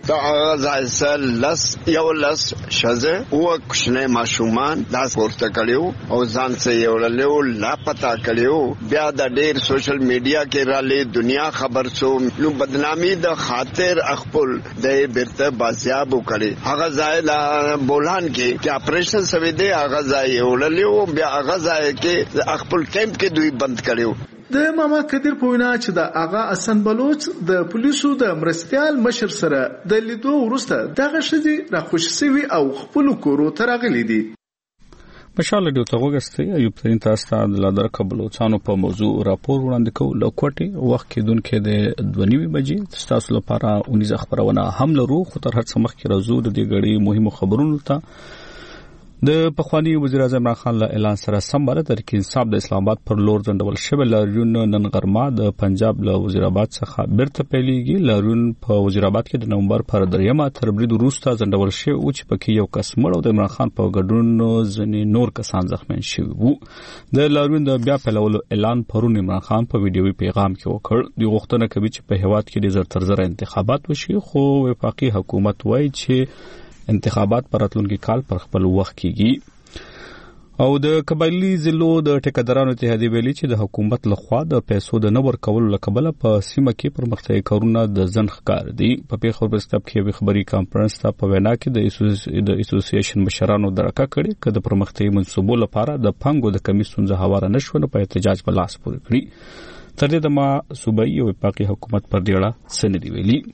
دا هغه ځای سره لس یو لس شزه او کوچنی ماشومان لاس ورته کړیو او ځان څه یو له لا پتا کړیو بیا د ډېر سوشل میډیا کې را لې دنیا خبر شو نو بدنامي د خاطر خپل د بیرته بازیاب کړي هغه ځای لا بولان کې چې اپریشن سوي دی هغه ځای یو له بیا هغه ځای کې خپل کیمپ کې دوی بند کړیو. د ماما قدیر په وینا چې د آغا حسن بلوچ د پولیسو د مرستيال مشر سره د لیدو وروسته دغه شدي راخوش سوي او خپل کورو ته راغلي دي. مشال ډیو ته وګستي ایوب ترين تاسو د لادر قبلوچانو په موضوع راپور وړاندې کوو لوکوټي وخت کې دونکو د دوه بجې تاسو لپاره اونیز خبرونه هم لرو خو تر هڅه مخ کې راځو د دې غړي مهمو خبرونو ته. د پخوانی وزیر اعظم عمران خان له اعلان سره سمباله تحریک انصاف د اسلام آباد پر لور ځندول شوی لاریون نن غرمه د پنجاب له وزیر آباد څخه بیرته پیلېږي. لاریون په وزیر آباد کې د نومبر پر دریمه تر برید وروسته ځندول شوی او چې پکې یو کس مړ او د عمران خان په ګډون ځینې نور کسان زخمیان شوي وو. د لاریون د بیا پیلولو اعلان پرون عمران خان په ویډیوي پیغام کې وکړ. دوی غوښتنه کوي چې په هیواد کې د زر تر زر انتخابات وشي خو وفاقي حکومت وایي چې انتخابات پر راتلونکي کال پر خپل وخت کېږي. او د قبایلی ضلعو د ټیکدارانو اتحادیې ویلي چې د حکومت لخوا د پیسو د نه ورکولو له کبله په سیمه کې پرمختیایي کارونه د ځنډ ښکار دي. په پیښور پرستاب کې یو خبري کانفرنس ته په وینا کې د اسوسییشن مشرانو درکه کړي چې د پرمختیایي منصوبو لپاره د پنګو د کمی ستونزه هواره نشو نه په احتجاج په لاس پورې کړي. تر دې دمه صوبایي او وفاقي حکومت پر دې اړه څه نه دي ویلي.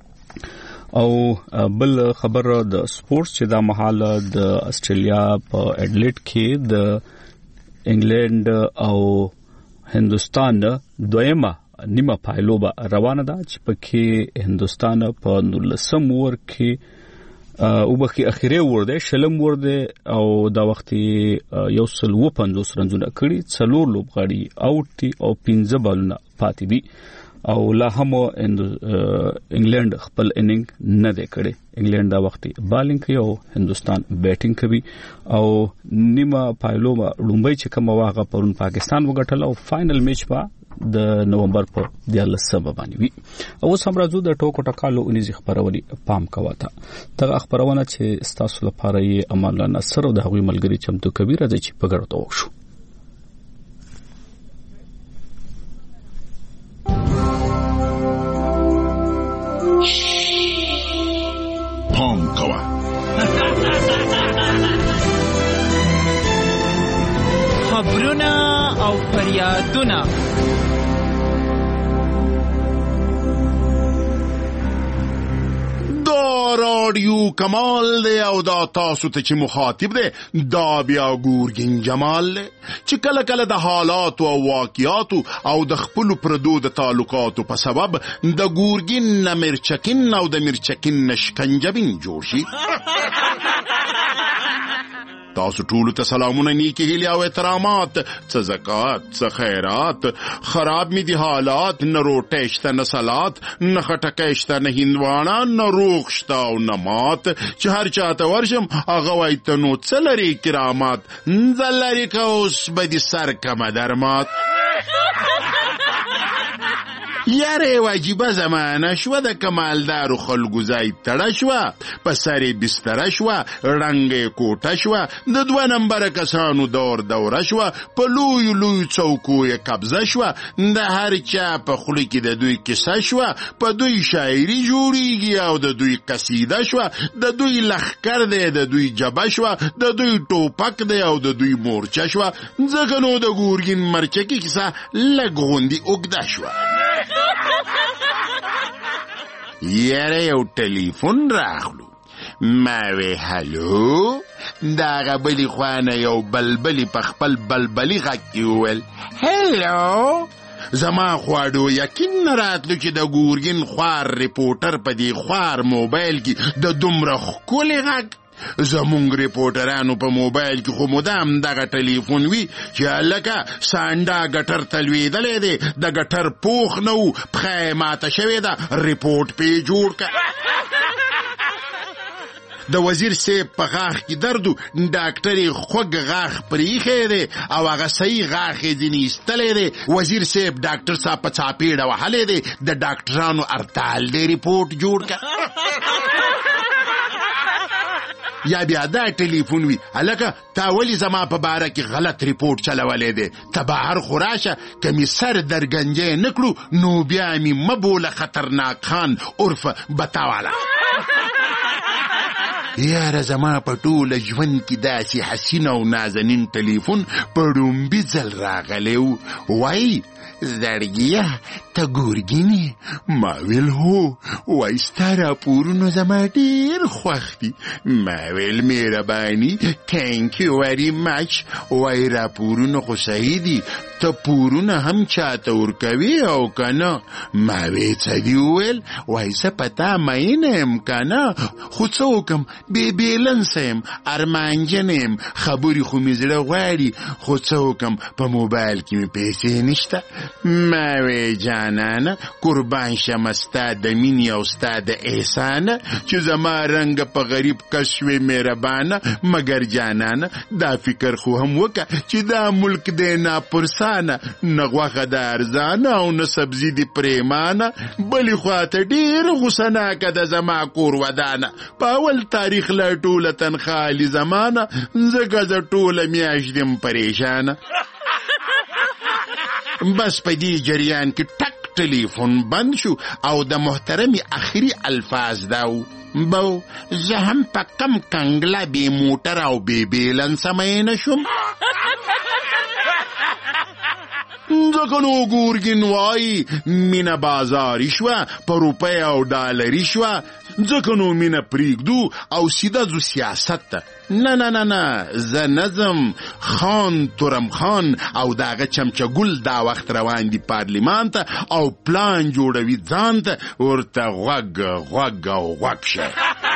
او بل خبر د سپورتس چې دا مهال د استرالیا په اډلیډ کې د انګلند او هندستان دویمه نیمه پایلوبه روانه ده چې پکې هندستان په نولسم ور کې او بخي اخیری ور ده شلم ور ده او دا وخت یو سل و پنځوس رنونه کړي څلور لوبغاړي اوټي او پنځه بالونه پاتې دي او لا هم انګلند خپل اننګ نه دی کړی. انګلند دا وخت بالینګ کوي او هندستان بیټینګ کوي او نیمه پایلوبه لومبي چې کوم واغه پرون پاکستان وګټل او فائنل میچ په د نومبر په دیارلسمه باندې وي. او سمراجو د ټوکو ټکالو انیز خبرولي پام کواته دغه خبرونه چې تاسو لپاره یې امانه نصر او د هغوی ملګری چمتو کبیر راځي چې په ګړو توښو. پام کوا خبرونه او فریادونه دا رادیو کمال دی او دا تاسو ته چې مخاطب دی دا بیا ګورګین جمال دی چې کله کله د حالات او واقعاتو او د خپل پردو د تعلقاتو په سبب د ګورګین نه مرچکین او د مرچکین نشکنجبین جوړ شي. تاسو ټول ته سلامونه نیکی هیلې او احترامات څه زکات څه خیرات خراب می دي حالات نه روټه شته نه سلات نه خټکه شته نه هندواڼه نه روغ شته او نه مات چې هر چاته ورشم هغه وایي ته نو څه لري کرامات نځه لري که اوس به دې سر کمه درمات. یاره واجبه زمانه شوه د کمالدارو خلکو ځای تړه شوه په سر یې بستره شوه رنګ یې کوټه شوه د دوه نمبره کسانو دور دوره شوه په لویو لویو څوکو یې قبضه شوه د هر چا په خوله کې د دوی کیسه شوه په دوی شاعري جوړیږي او د دوی قصیده شوه د دوی لښکر دی د دوی جبه شوه د دوی ټوپک دی او د دوی مورچه شوه ځکه نو د ګورګین مرچکي کیسه لږ غوندې اوږده شوه. یاره یو ټلیفون راغلو ما وی هلو داغه بلی خوانه یو بلبلی په خپل بلبلی غږ کې وویل هلو زما خواډو یقین نه راتلو چې د ګورګین خوار ریپورټر په دې خوار موبایل کې د دومره ښکلي غږ زمونږ ریپورټرانو په موبایل کې خو مدام دغه ټلیفون وي چې هلکه سانډا ګټر ته لوېدلی دی د ګټر پوخ نه و پښه یې ماته شوې ده ریپورټ پې جوړ که. د وزیر صاحب په غاښ کې درد و، ډاکټر یې خوږ غاښ پرېښی دی او هغه صحیح غاښ یې ځینې ایستلی دی. وزیر صاحب ډاکټر صاحب په څاپېړه وهلی دی، د ډاکټرانو هړتال دی، ریپورټ جوړ کړه. یا بیا دا ټلیفون وي، هلکه تا ولې زما په باره کې غلط ریپورټ چلولی دی؟ ته بهر خو راشه، که مې سر درګنجی نه کړو نو بیا مې مه بوله خطرناک خان عرف بتاواله. یاره زما په ټوله ژوند کې داسې حسین او نازنین ټلیفون په ړومبي ځل راغلی و. وایي زړګیه ته ګورګینې؟ ما ویل هو. وایي ستا راپورونه زما ډېر خوښ دي. ما ویل مهرباني، تھینک یو ویری مچ. وایي راپورونه خو صحیح دي، ته پورونه هم چاته ورکوي او که نه؟ ما وی څه دي وویل؟ وایي زه په تا مینه یم که نه، خو څه وکړم بې بیلنسه یم، ارمانجنه یم، خبرې خو مې زړه غواړي، خو څه وکړم په موبایل کې مې پیسې نشته. ما وی جانانه قربان شمه ستا د مینې او ستا د احسانه چې زما رنګه په غریب کس شوې مهربانه. مګر جانانه دا فکر خو هم وکړه چې دا ملک دی ناپرسانه، نه غوښه د ارزانه او نه سبزي د پریمانه. بلې خواته ډېره غوسناکه ده زما کور ودانه، په اول تاریخ لا ټوله تنخالي زمانه، ځکه زه ټوله میاشت یم پریشانه. بس په دې جریان کې ټک ټلیفون بند شو او د محترمې آخري الفاظ دا و: بو زه هم په کم کنګله بې موټر او بې بیلنسه مینه شوم. ځکه نو ګورګین وایي مینه بازاري شوه، په روپۍ او ډالري شوه. ځکه نو مینه پرېږدو او سیده ځو سیاست ته. نه نه نه نه زه نظم خان تورم خان او د هغه چمچه ګل دا وخت روان دي پارلیمان ته او پلان جوړوي ځان ته، ورته غوږ غوږ او غوږ شه.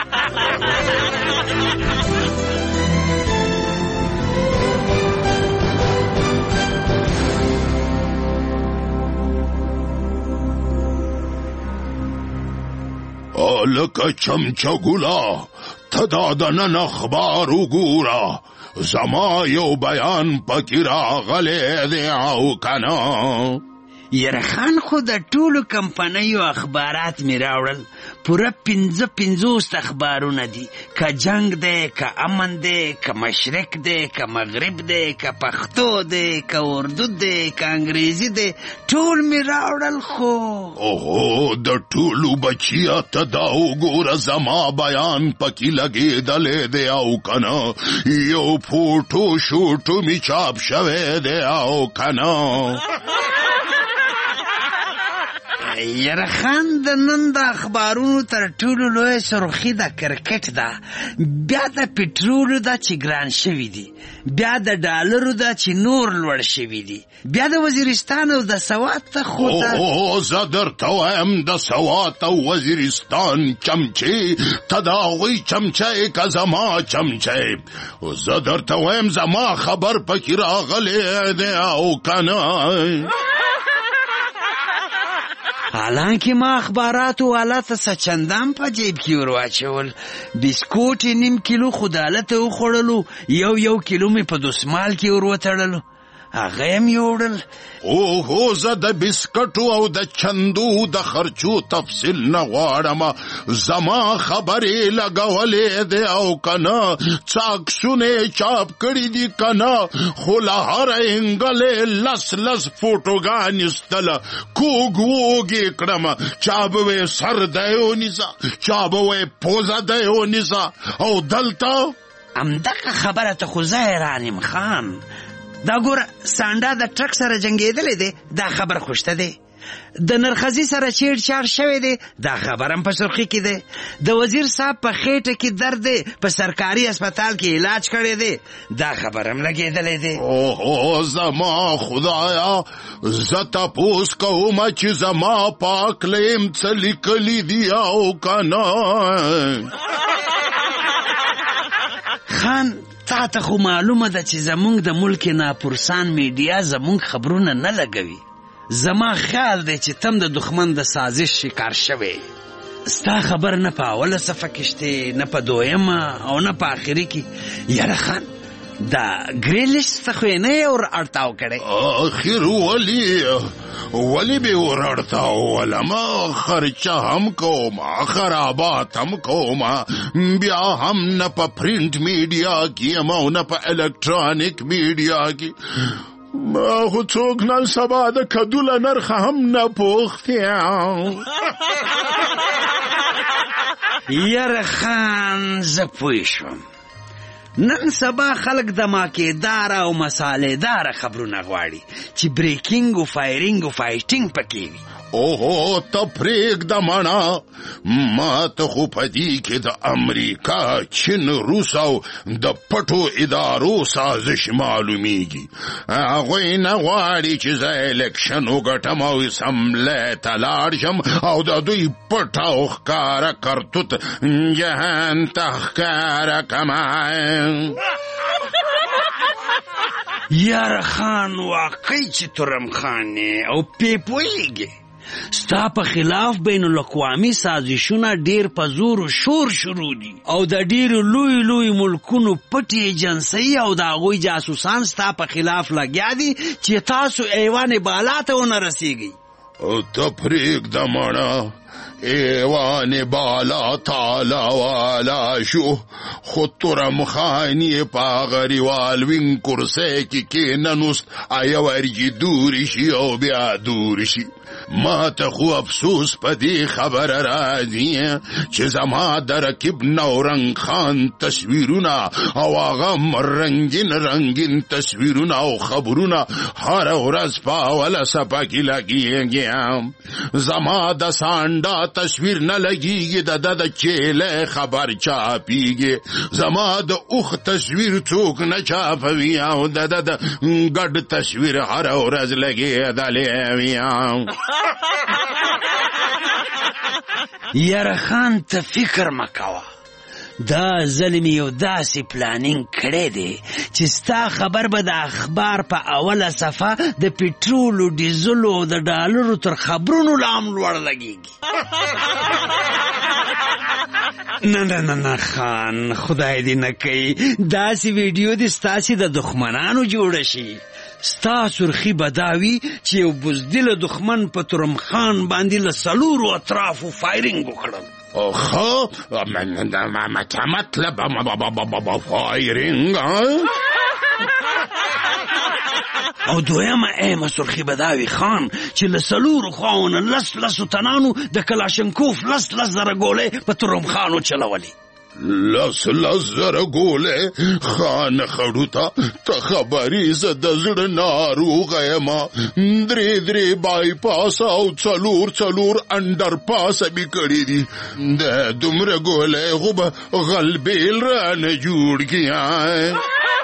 لکه چمچه ګولا ته دا د نن اخبار وګوره، زما یو بیان پکې راغلی دی او که نه؟ یره خان خو د ټولو کمپنیو اخبارات می راوړل، پوره پنځه پنځوس اخبارونه دي، که جنگ دی، که امن دی، که مشرق دی، که مغرب دی، که پښتو دی، که اردو دی، که انګریزي دی، ټول می راوړل. خو اوهو د ټولو بچیه ته دا وګوره زما بیان پکې لګېدلی دی او که نه؟ یو فوټو شوټو می چاپ شوی دی او که نه؟ یره خان د نن د اخبارونو تر ټولو لویه سرخي د کرکټ ده، بیا د پټرولو ده چې ګران شوي دي، بیا د ډالرو ده چې نور لوړ شوي دي، بیا د وزیرستان او د سوات ته خو ده. او زه درته وایم د سوات او وزیرستان چمچې ته د هغوی چمچی که زما چمچی. زه درته وایم زما خبر پکې راغلی دی او که نه؟ حالانکه ما اخباراتو والا ته څه چندان په جیب کې ور واچول، بسکوټ یې نیم کیلو خو د هلته وخوړلو، یو یو کیلو مې په دسمال کې ور وتړلو، هغه یې مې وړل. اوهو زه د بسکټو او د چندو د خرچو تفصیل نه غواړم، زما خبرې لګولې دی او که نه؟ څه عکسونه یې چاپ کړي دي که نه؟ خو له هره انګلې لس لس فوټوګان ایستله، کوږ ووږ یې کړم، چا به وی سر دی ونیسه، چا به وی پوزه دی ونیسه، او دلته همدغه خبره ته خو زه حیران یم خان. دا ګوره سانډا د ټرک سره جنګېدلی دی، دا خبر خوشته دی. د نرخزي سره چیړ چاړ شوی دی، دا خبر هم په سرخي کې دی. د وزیر صاحب په خېټه کې درد دی، په سرکاري اسپتال کې علاج کړی دی، دا خبر هم لګېدلی دی. اوهو زما خدایا زه تپوس کوم چې زما پاک لیم څه لیکلي دي او که نه؟ خان تا ته خو معلومه ده چې زمونږ د ملک ناپرسان میډیا زمونږ خبرونه نه لګوي. زما خیال دی چې تم د دښمن د سازش شکار شوی. ستا خبر نه په اوله صفحه کې شته نه په دویمه او نه په آخري کې. یاره خان دا ګریلیش څه خو یې نه یې ور اړتاو کړی؟ آخر ولی ولی به ور اړتاو ولما خرچه هم کوما خرابات هم کوما بیا هم نه په پرینټ میډیا کې یم او نه په الکترونیک میډیا کې. ما خو څوک نن سبا د کدو له نرخه هم نه پوښتیا. یاره خان زه پوه شوم، نن سبا خلک دماکېدار او مسالېدار خبرونه غواړي چې بریکینګ او فایرینګ او فایټینګ پکې وي. اوهو ته پرېږده مڼه، ما ته خو په دې کې د امریکا، چین، روس او د پټو ادارو سازش معلومیږي. هغوی نه غواړي چې زه الکشن وګټم او اسمبلۍ ته لاړ شم او د دوی پټ او ښکاره کرتوت جهان ته ښکاره کمه. یاره خان واقعي چې تورم خان او پې پوهېږي ستا په خلاف بین الاقوامي سازشونه ډیر په زور و شور شروع دي او د ډیرو لوی لوی ملکونو پټې ایجنسۍ او د هغوی جاسوسان ستا په خلاف لګیا دي چې تاسو ایوان بالا ته ونه رسیږئ. ته پرېږده مڼه، ایوان بالا تالا والا شو، خو تورم خان یې په غریوال وین کرسی کې کېننوست، ایو ارجي دور شي او بیا دور شي. ما ته خو افسوس په دې خبره راځي چې زما د رقیب نورنګ خان تصویرونه او هغه رنګین رنګین تصویرونه او خبرونه هره ورځ په اوله صفحه کې لګېږي. زما د سانډا تصویر نه لګېږي، د ده د چیلې خبر چاپېږي. زما د اوښ تصویر څوک نه چاپوي او د ده د ګډ تصویر هره ورځ لګېدلی وي. یاره خان ته فکر مکوه، دا ظلم یو داسې پلانینګ کړی دی چې ستا خبر به د اخبار په اوله صفحه د پټرولو، ډیزلو او د ډالرو تر خبرونو لا هم لوړ لګېږي. نه نه نه نه خان، خدای دې نه کوي داسې ویډیو دې ستاسې د دښمنانو جوړه شي. ستا سرخی بداوی چې یو بزدل دښمن په تورم خان باندې له څلورو اطرافو فایرینګ وکړل. اوخه مطلب فایرینګ او دویمه ایمه سرخی بداوی خان چې له څلورو خواونه لس لسو تنانو د کلاشنکوف لس لس زره ګولۍ په تورم خانو چلولې. لس لس زره ګولې خان خړو ته ته خبرې زه د زړه ناروغه یم. درې درې بای پاس او څلور څلور انډر پاسه مې کړي دي. د دومره ګولې خو به غلبیل رانه جوړ کړي.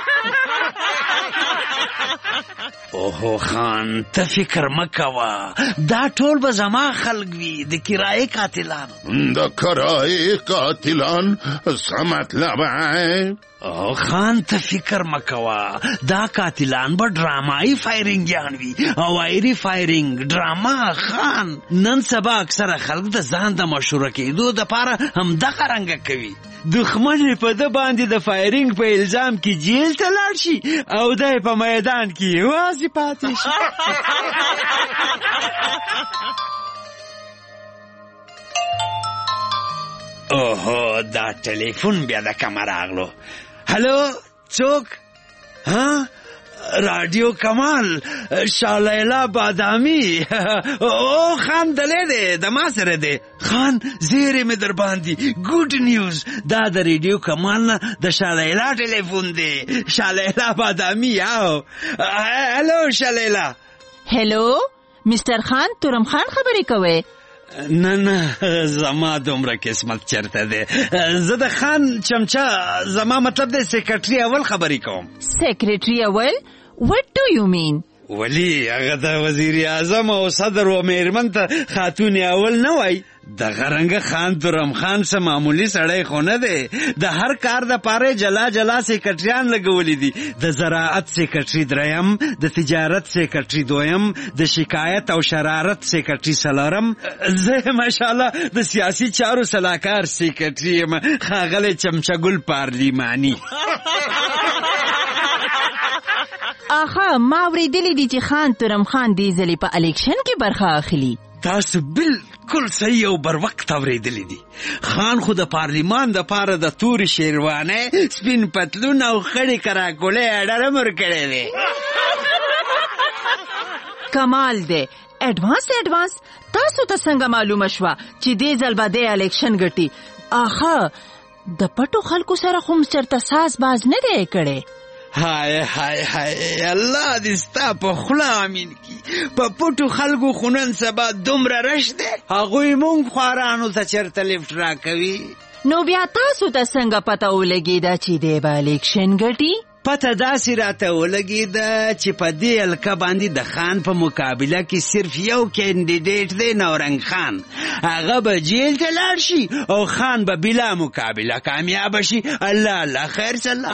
اوهو خان ته فکر مکوه، دا ټول به زما خلق وي، د کرایې قاتلان. د کرایې قاتلان څه مطلب؟ او خان ته فکر مکوه، دا قاتلان به ډرامایي فایرینګیان وي او ایري فایرینګ ډراما. خان نن سبا اکثره خلق د ځان د مشهوره کېدو دپاره همدغه رنګه کوي. دښمن یې په ده باندې د فایرینګ په الزام کې جیل ته لاړ شي او دی په میدان کې یوازې پاتې شي. اوهو دا ټلیفون بیا د کومه راغلو؟ هلو څوک؟ ها رادیو کمال، شالیلا بادامی. او خان دلی دی، د ما سره دی. خان زیری می در باندې ګوډ نیوز، دا د ریډیو کمال نه د شالیلا ټلیفون دی. شالیلا بادامی. او هلو شالیلا. هلو مستر خان، تورم خان خبرې کوي؟ نه نه زما دومره قسمت چرته دی. زه د خان چمچا، زما مطلب دی سیکرټري اول خبرې کوم. سیکرټري اول؟ What do you mean? ولی هغه د وزیر اعظم او صدر و میرمن ته خاتون اول نه وای. د غرنګ خان تورم خان سه معمولی سړی خو نه دی. د هر کار د پاره جلا جلا سیکرټریان لګولې دي. د زراعت سیکرټری دریم، د تجارت سیکرټری دویم، د شکایت او شرارت سیکرټری سلورم. زه ماشاءالله د سیاسي چارو سلاکار سیکرټری یم. ښاغلی چمچګل پارلیمانی. آخه ما اوریدلی دي چې خان تورم خان دې ځلې په الیکشن کې برخه اخلي. تاسو بالکل صحیح او بر وخت اوریدلی دي. خان خو د پارلیمان د پاره د تور شیروانه، سپین پتلون او خړې کراکولې اډر مر کړې دي. کمال دی. اډوانس اډوانس تاسو ته څنګه معلومه شوه چې دې ځل به د الیکشن ګټي؟ آخه د پټو خلکو سره خو چرته ساز باز نه دی کړی. هاي هاي هاي الله دې ستا په خوله امین کی. په پټو خلکو خو نن سبا دومره رش دی، هغوی مونږ خوارانو ته چرته لیفټ راکوي. نو بیا تاسو ته څنګه پته ولګېده چې دی به الیکشن ګټي؟ پته داسې راته ولګېده چې په دې حلقه باندې د خان په مقابله کې صرف یو کینډیډیټ دی، نورنګ خان. هغه به جیل ته لاړ شي او خان به بلا مقابله کامیاب شي. الله الله خیر صلی.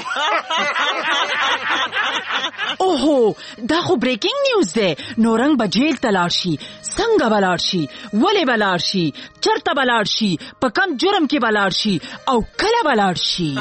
اوهو دا خو بریکینګ نیوز دی. نورنګ به جیل ته لاړ شي. څنګه به لاړ شي؟ ولې به لاړ شي؟ چرته به لاړ شي؟ په کم جرم کې به لاړ شي؟ او کله به لاړ شي؟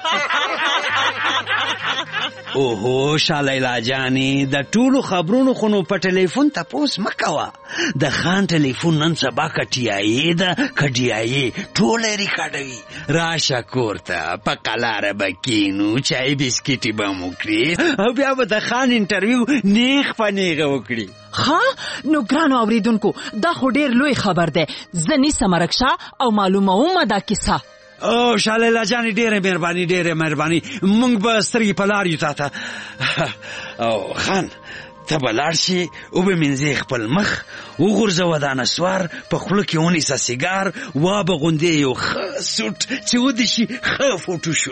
اوهو شالیلا جانی، د ټولو خبرونو خو نو په ټلیفون تپوس مه کوه. د خان ټلیفون نن سبا که ټیایي ده که ډیایي ټوله یې ریکارډوي. راشه کور ته، په قلاره به کینو، چای بسکټي به مو کړي او بیا به د خان انټرویو نیغ په نیغه وکړي. ها نو ګرانو اوریدونکو دا خو ډېر لوی خبر دی. زه نیسم رکشه او معلومومه دا کیسه. او شالیلا جانی ډېره مهرباني ډېره مهرباني. موږ به سترګې په لار یو تا ته. او خان ته به لاړ شي، وبمینځې خپل مخ، وغورځوه دا نسوار، په خوله کې ونیسه سیګار، وابه غوندې یو ښه سوټ چې ودې شي ښه فوټو شوټ.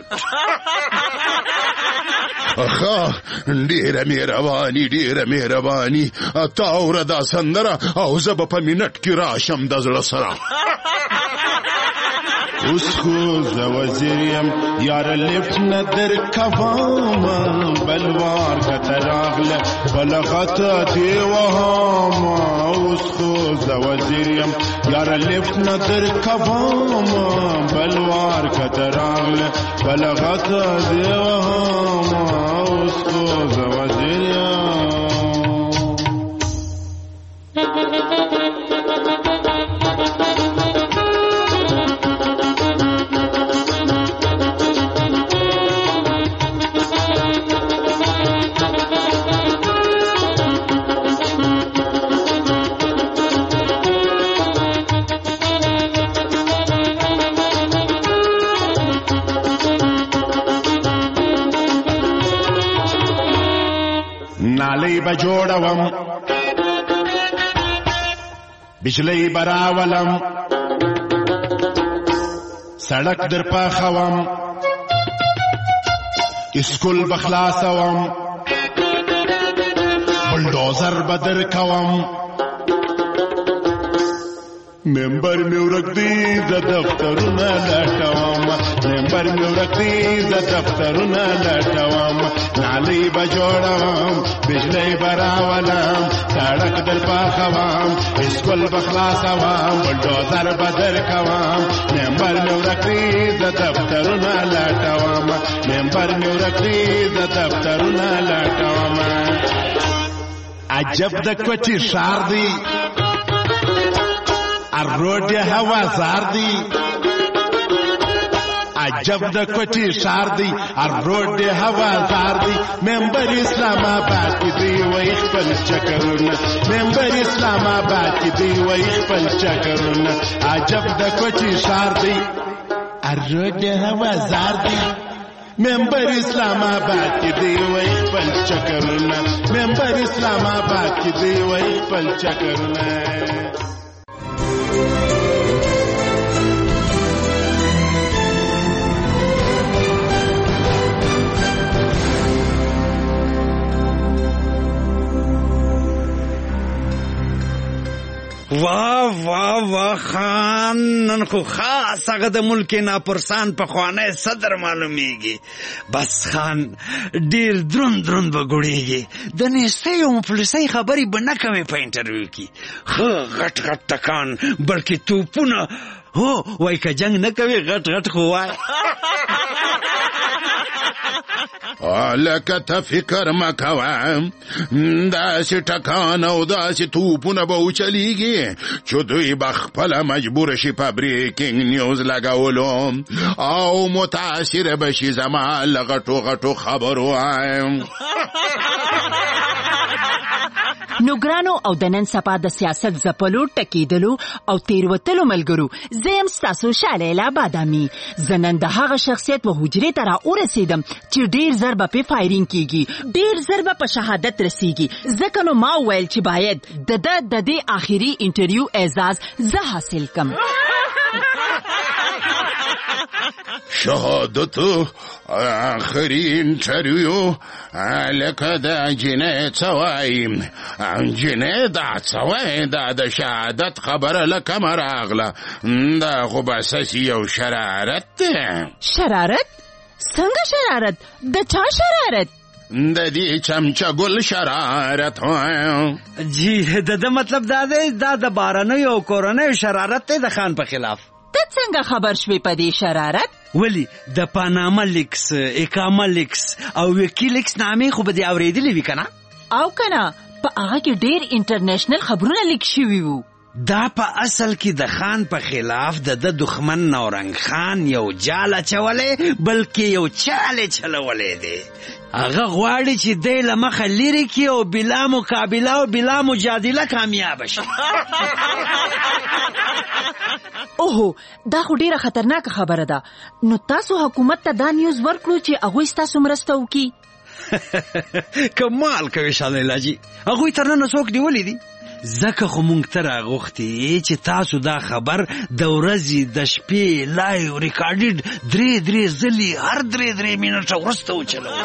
ښه ډېره مهرباني ډېره مهرباني. تا اوره دا سندره او زه به په منټ کې راشم د زړه سره. اوس خو زه وزیر یم یاره لیفټ نه درکوم، بلوار کته راغله بلغته دې وهم. اوس خو زه وزیر یم یاره لیفټ نه درکوم، بلوار کته راغله بلغته دې وهم. اوس خو زه وزیر یم. نالی با جوڑوم، بجلی براولم، سڑک در پاخوم، اسکول بخلاصوم، بلدوزر بدر کوم. ممبر می ورک دی ز دفترونه لټوم، ممبر می ورک دی ز دفترونه لټوم. نالی به جوړوم، بجلی به راولم، سړک در پاخوم، اسکول به خلاصوم، بلډوزر به در کوم. ممبر می ورک دی ز دفترونه لټوم، ممبر می ورک دی ز دفترونه لټوم. عجب د کوټي ښار دی، الروډ هوازار دی. عجب د کوټي ښار دی، الروډ هوازار دی. ممبر اسلام آباد کې دی وای خپل چکرونه، ممبر اسلام آباد کې دی وای خپل چکرونه. عجب د کوټي ښار دی، الروډ هوازار دی. ممبر اسلام آباد کې دی وای خپل چکرونه، ممبر اسلام آباد کې دی وای خپل چکرونه. واه واه واه خان، نن خو خاص هغه د ملک ناپرسان پخوانی صدر معلومیږي. بس خان ډیر دروند دروند به ګوړېږي، د نیستۍ او مفلسۍ خبرې به نه کوې په انټرویو کې. ښه غټ غټ ټکان بلکې توپونه. هو وای که جنگ نه کوي غټ غټ خو وای. لکه ته فکر مه کوه داسې ټکان او داسې توپونه به وچلیږي چې دوی به خپله مجبور شي په بریکینګ نیوز لګولو او متاثره به شي زما له غټو غټو خبرو. نو ګرانو او د نن سبا د سیاست ځپلو ټکېدلو او تېروتلو ملګرو، زه یم ستاسو شالیله بادامي. زه نن د هغه شخصیت و حجرې ته را ورسېدم چې ډېر زر به پې فایرینګ کېږي، ډېر زر به په شهادت رسېږي. ځکه نو ما وویل چې باید د ده د دې آخري انټرویو اعزاز زه حاصل کم. شهادت آخري انټرویو لکه د جنۍ څه وایي، جنۍ دا څه وایي، دا د شهادت خبره له کومه راغله؟ دا خو بس یو شرارت دی. شرارت؟ څنګه شرارت؟ د چا شرارت؟ د دې چمچه ګل شرارت. جی د ده مطلب دا دی دا د بارنیو او کورنیو شرارت دی د خان په خلاف. ته څنګه خبر شوې په دې شرارت؟ ولی د پاناما لیکس، اکاما لیکس او ویکیلیکس نامې خو به دې اورېدلې وي که نه؟ او که نه، په هغه کې ډېر انټرنیشنل خبرونه لیک شوي وو. دا په اصل کې د خان په خلاف د ده دښمن نورنګ خان یو جال اچولی بلکې یو چال یې چلولی دی. هغه غواړي چې دی له مخه لرې کړي او بلا مقابله او بلا مجادله کامیابه شي. اوهو دا خو ډیره خطرناکه خبره ده. نو تاسو حکومت ته دا نیوز ورکړو چې هغوی ستاسو مرسته وکړي؟ کمال کوي شالیلا جي، هغوی تر ننه څوک نیولي دي؟ ځکه خو موږ ته راغوښتي چې تاسو دا خبر د ورځې د شپې لایو ریکارډډ درې درې ځلې هر درې درې منټه وروسته وچلوو.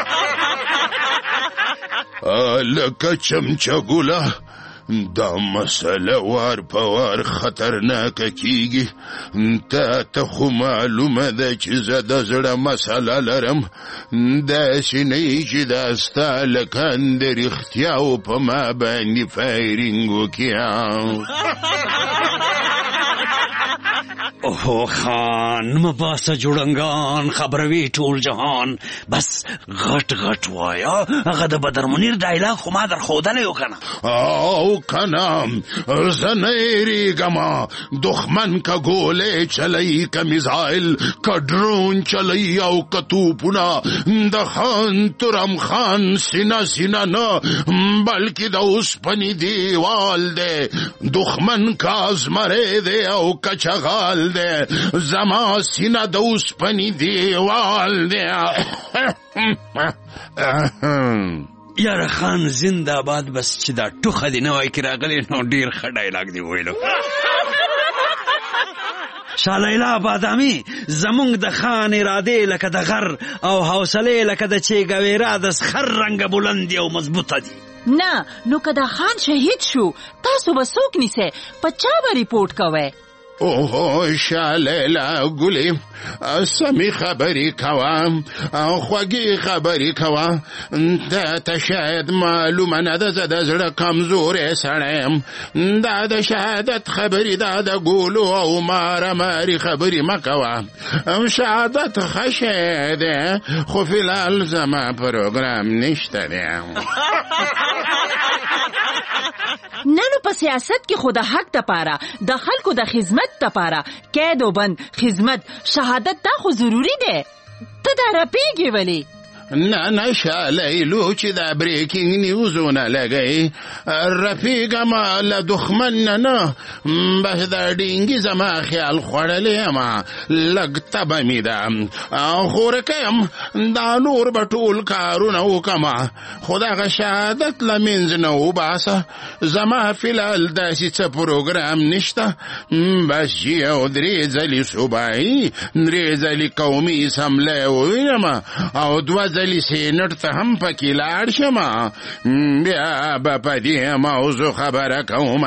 لکه چمچه ګوله دا مسله وار په وار خطرناکه کیږي. تا ته خو معلومه ده چې زه د زړه مسله لرم، داسې نه یي چې دا ستا لکان د رښتیاو په ما باندې فایرینګ وکړي. اوهو خان مباسه جوړنګان خبروي ټول جهان. بس غټ غټ وایا، هغه د بدر منیر ډایلاګ خو ما در ښودلی و که نه؟ او که نه، زه نه یېرېږم. دښمن که ګولې چلوي، که میزایل، که ډرون چلوي او که توپونه، د خان تورم خان سینه سینه نه بلکې د اوسپنې دیوال دی. دښمن که ازمری دی او که چغال دی، زما سینه د اوسپنې دیوال دی. یاره خان زنده آباد. بس چې دا ټوخه دې نه وای کې راغلی نو ډېر ښه ډایلاګ دې ویلو. شالیلا بادامي، زمونږ د خان ارادې لکه د غر او حوصلې لکه د چیګویرا د سخر رنګه بلندې او مضبوطه دي. نه نو که دا خان شهید شو تاسو به څوک نیسئ؟ په چا به ریپورټ کوئ؟ اوه شالیلا ګلې، سمې خبرې کوه، خوږې خبرې کوه. دا ته شاید معلومه نه ده زه د زړه کمزوری سړی یم. دا د شهادت خبرې، دا د ګولو او مارماري خبرې مه کوه. شهادت ښه شی دی خو فلحال زما پروګرام نشته دی. نه نو په سیاست کې خو د حق دپاره، د خلکو د خدمت دپاره قید و بند خدمت شهادت دا خو ضروري دی. ته دا رپېږې ولې؟ نه نه شالیلو چې دا بریکینګ نیوزونه لګوي، رفیقم له دښمن نه نه، بس دا ډینګي زما خیال خوړلی یم، لږ تبه مې ده، خورکه یم. دا نور به ټول کارونه وکړم خو دغه شهادت له منځ نه وباسه. زما فلحال داسې څه پروګرام نشته، بس چې یو درې ځلې صوبایي، درې ځلې قومي اسمبلی ووینم او دوه ځلې سینټ ته هم پکې لاړ شم بیا به په دې موضوع خبره کوم.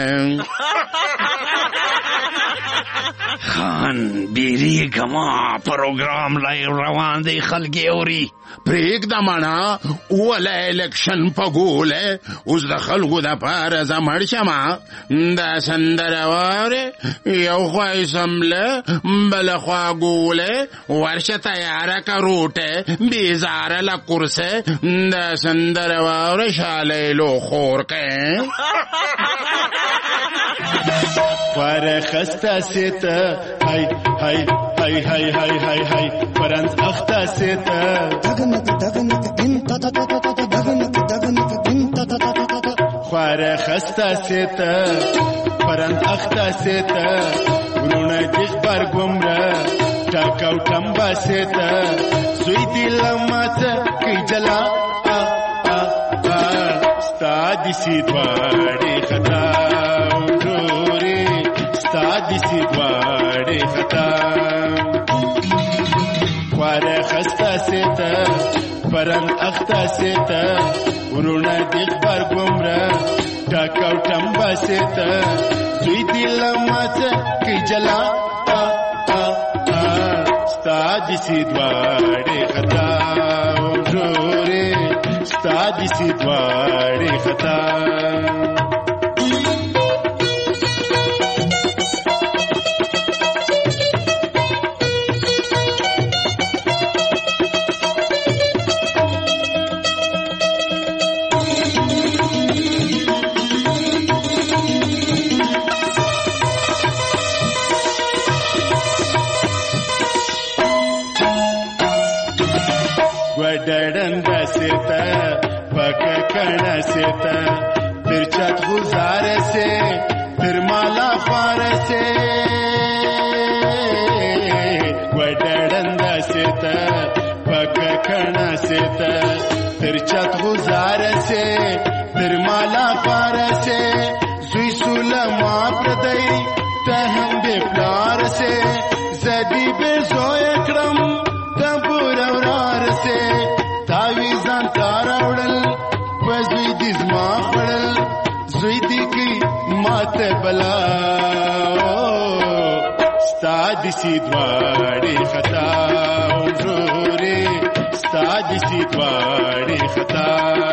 خان بیریږما پروګرام لا روان دی خلک اوري. پرېږده مړه اوله الیکشن په ګوله اوس د خلکو دپاره زه مړ شمه. دا سندره واورې یو خوا یې سمله بله خوا ګوله ورشه تیاره که روټه بېزاره له کورسه. دا سندره واوره شالیلو خورکه خواره خسته سیته های های های های های های های فرانس اخته سیته خواره خسته سیته فرانس اخته سیته ورونه دیخ برگمره ټاکاو ټمبا سیته سوی دی لماسه کی جلا ستا دیسی دواړې خطا دیسی دواړې خطا. خواره خسته سیته پرنګ اخته سیته ورونه دې غبرګومره ټاکاو ټمبا سیته سوی دی لماسه کی جلا ستا دیسی دواړې خطا ورورې ستا دیسی دواړې خطا. ڈنڈا سیتا پکا کنا سیتا پھر چت گزار سے پھر مالا خوار سے ڈنڈا سیتا پکا کنا سیتا پھر چت گزار سے پھر مالا خوار سے زوی سولما پردئی تہم بے پلار سے زدی بے زوی کرم تبور اورار سے تاویزان تاراوڑل وزوی دی زما خوڑل زوی دی کی مات بلا ستا دیسی دواړې خطا ورورې ستا دیسی دواړې خطا.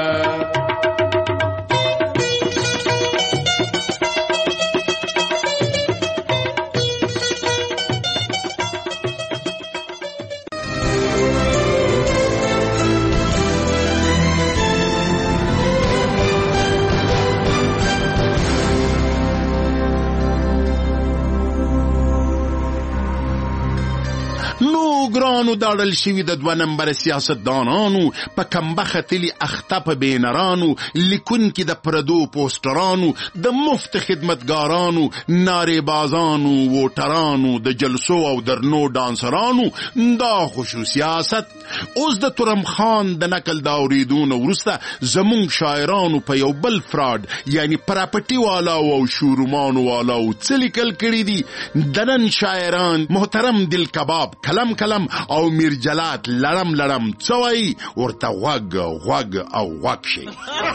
ګرانو داړل شوي د دوه نمبر سیاستدانانو په کمبختلي اخته په بینرانو لیکونکي د پردو پوسټرانو د مفت خدمتګارانو نارې ووټرانو د جلسو او درنو ډانسرانو دا خو سیاست اوس د تورم خان د نقل د اوریدونو وروسته زمونږ شاعرانو په یو بل فراډ یعنی پراپرټي والا او شورومانو والا او څه لیکل کړي دي. د نن شاعران محترم دل کباب کلم کلم او میرجلات لړم لړم څه وایي ورته غوږ غوږ او غوږ شي.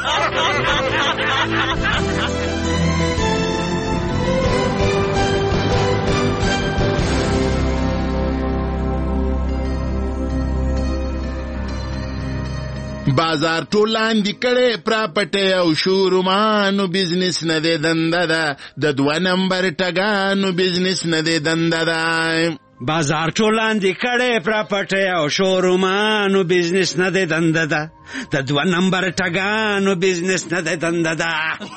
بازار ټول لاندې کړي پراپرټي او شورومانو بزنس نه دی دنده ده د دوه نمبر ټګانو بزنس نه دی دنده ده. بازار ټول لاندې کړي پراپرټي او شورومانو بزنس نه دی دنده ده د دوه نمبر ټګانو بزنس نه دی دنده ده.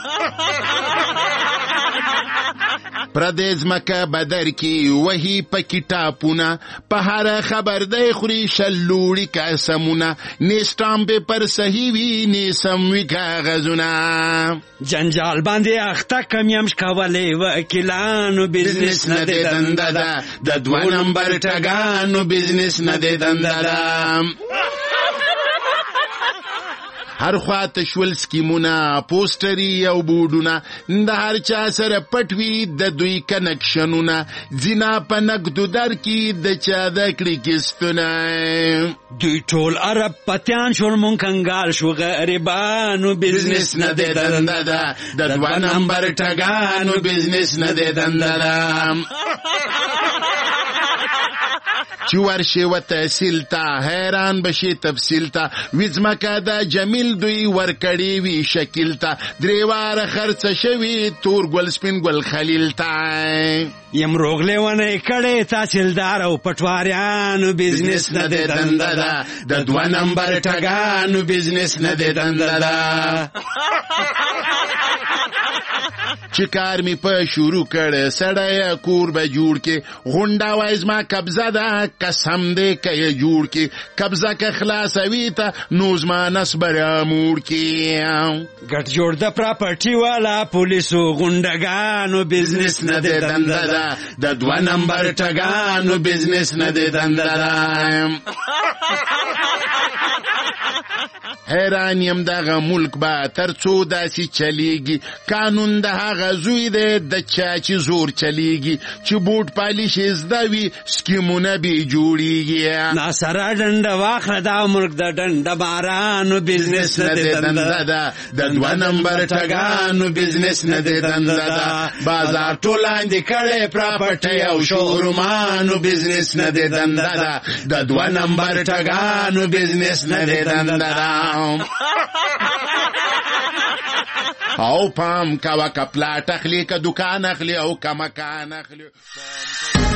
پردیز مکه بدر کی وہی پکی ٹاپونا پہارا خبر دے خوری شلوڑی کا سمونا نیسٹام پہ پر صحیح وی نیسموی کاغذونا جنجال باندے اختا کمیمش کوالی وکیلانو بزنس ندے دندادا دا دو نمبر ٹگانو بزنس ندے دندادا. هر خواته شول سکیمونه پوسټري او بورډونه د هر چا سره پټ وي د دوی کنکشنونه ځینا په نقدو در کې د چا د کړي کیستونه دوی ټول عرب پتیان شول مونږ کنګال شو غریبانو بزنس نه دی دنده ده د دوه نمبر ټګانو بزنس نه دی دنده ده چې ورشي و تحصیل ته حیران بشي تفصیل ته وزمکه د جمیل دوی ورکړی وی شکل ته درې واره خرڅه شوي تور ګل سپین ګل خلیل ته یم روغلې ونه کړې تحصیلدار او پټواریانو بزنس نه دی دنده ده د دوه نمبر ټګانو بزنس نه دی دنده ده چې کار می په شروع کړ سړی کور به جوړ کې غونډه وایز ما قبضه ده قسم دې که جوړ کې قبضه که خلاصوي ته نو زما نسبر امور کې ګټ جوړ د پراپرټي والا پولیسو غونډګانو بزنس نه دی دنده ده د دوه نمبر ټګانو بزنس نه دی دنده ده حیران یم دغه ملک به تر څو داسې چلیږي قانون د هغه زوی دی د چا چې زور چلیږي چې بوټ پالیش زده وي سکیمونه بې جوړیږي ناسره ډنډه واخله دا ملک د ډنډه بارانو بزنس نه دی دنده ده د دوه نمبر ټګانو بزنس نه دی دنده ده بازار ټولاندې کړی پراپرټۍ او شورومانو بزنس نه دی دنده ده د دوه نمبر ټګانو بزنس نه دی دنده ده او پام کوا کپلا تخلی که دکان اخلی او کمکان اخلی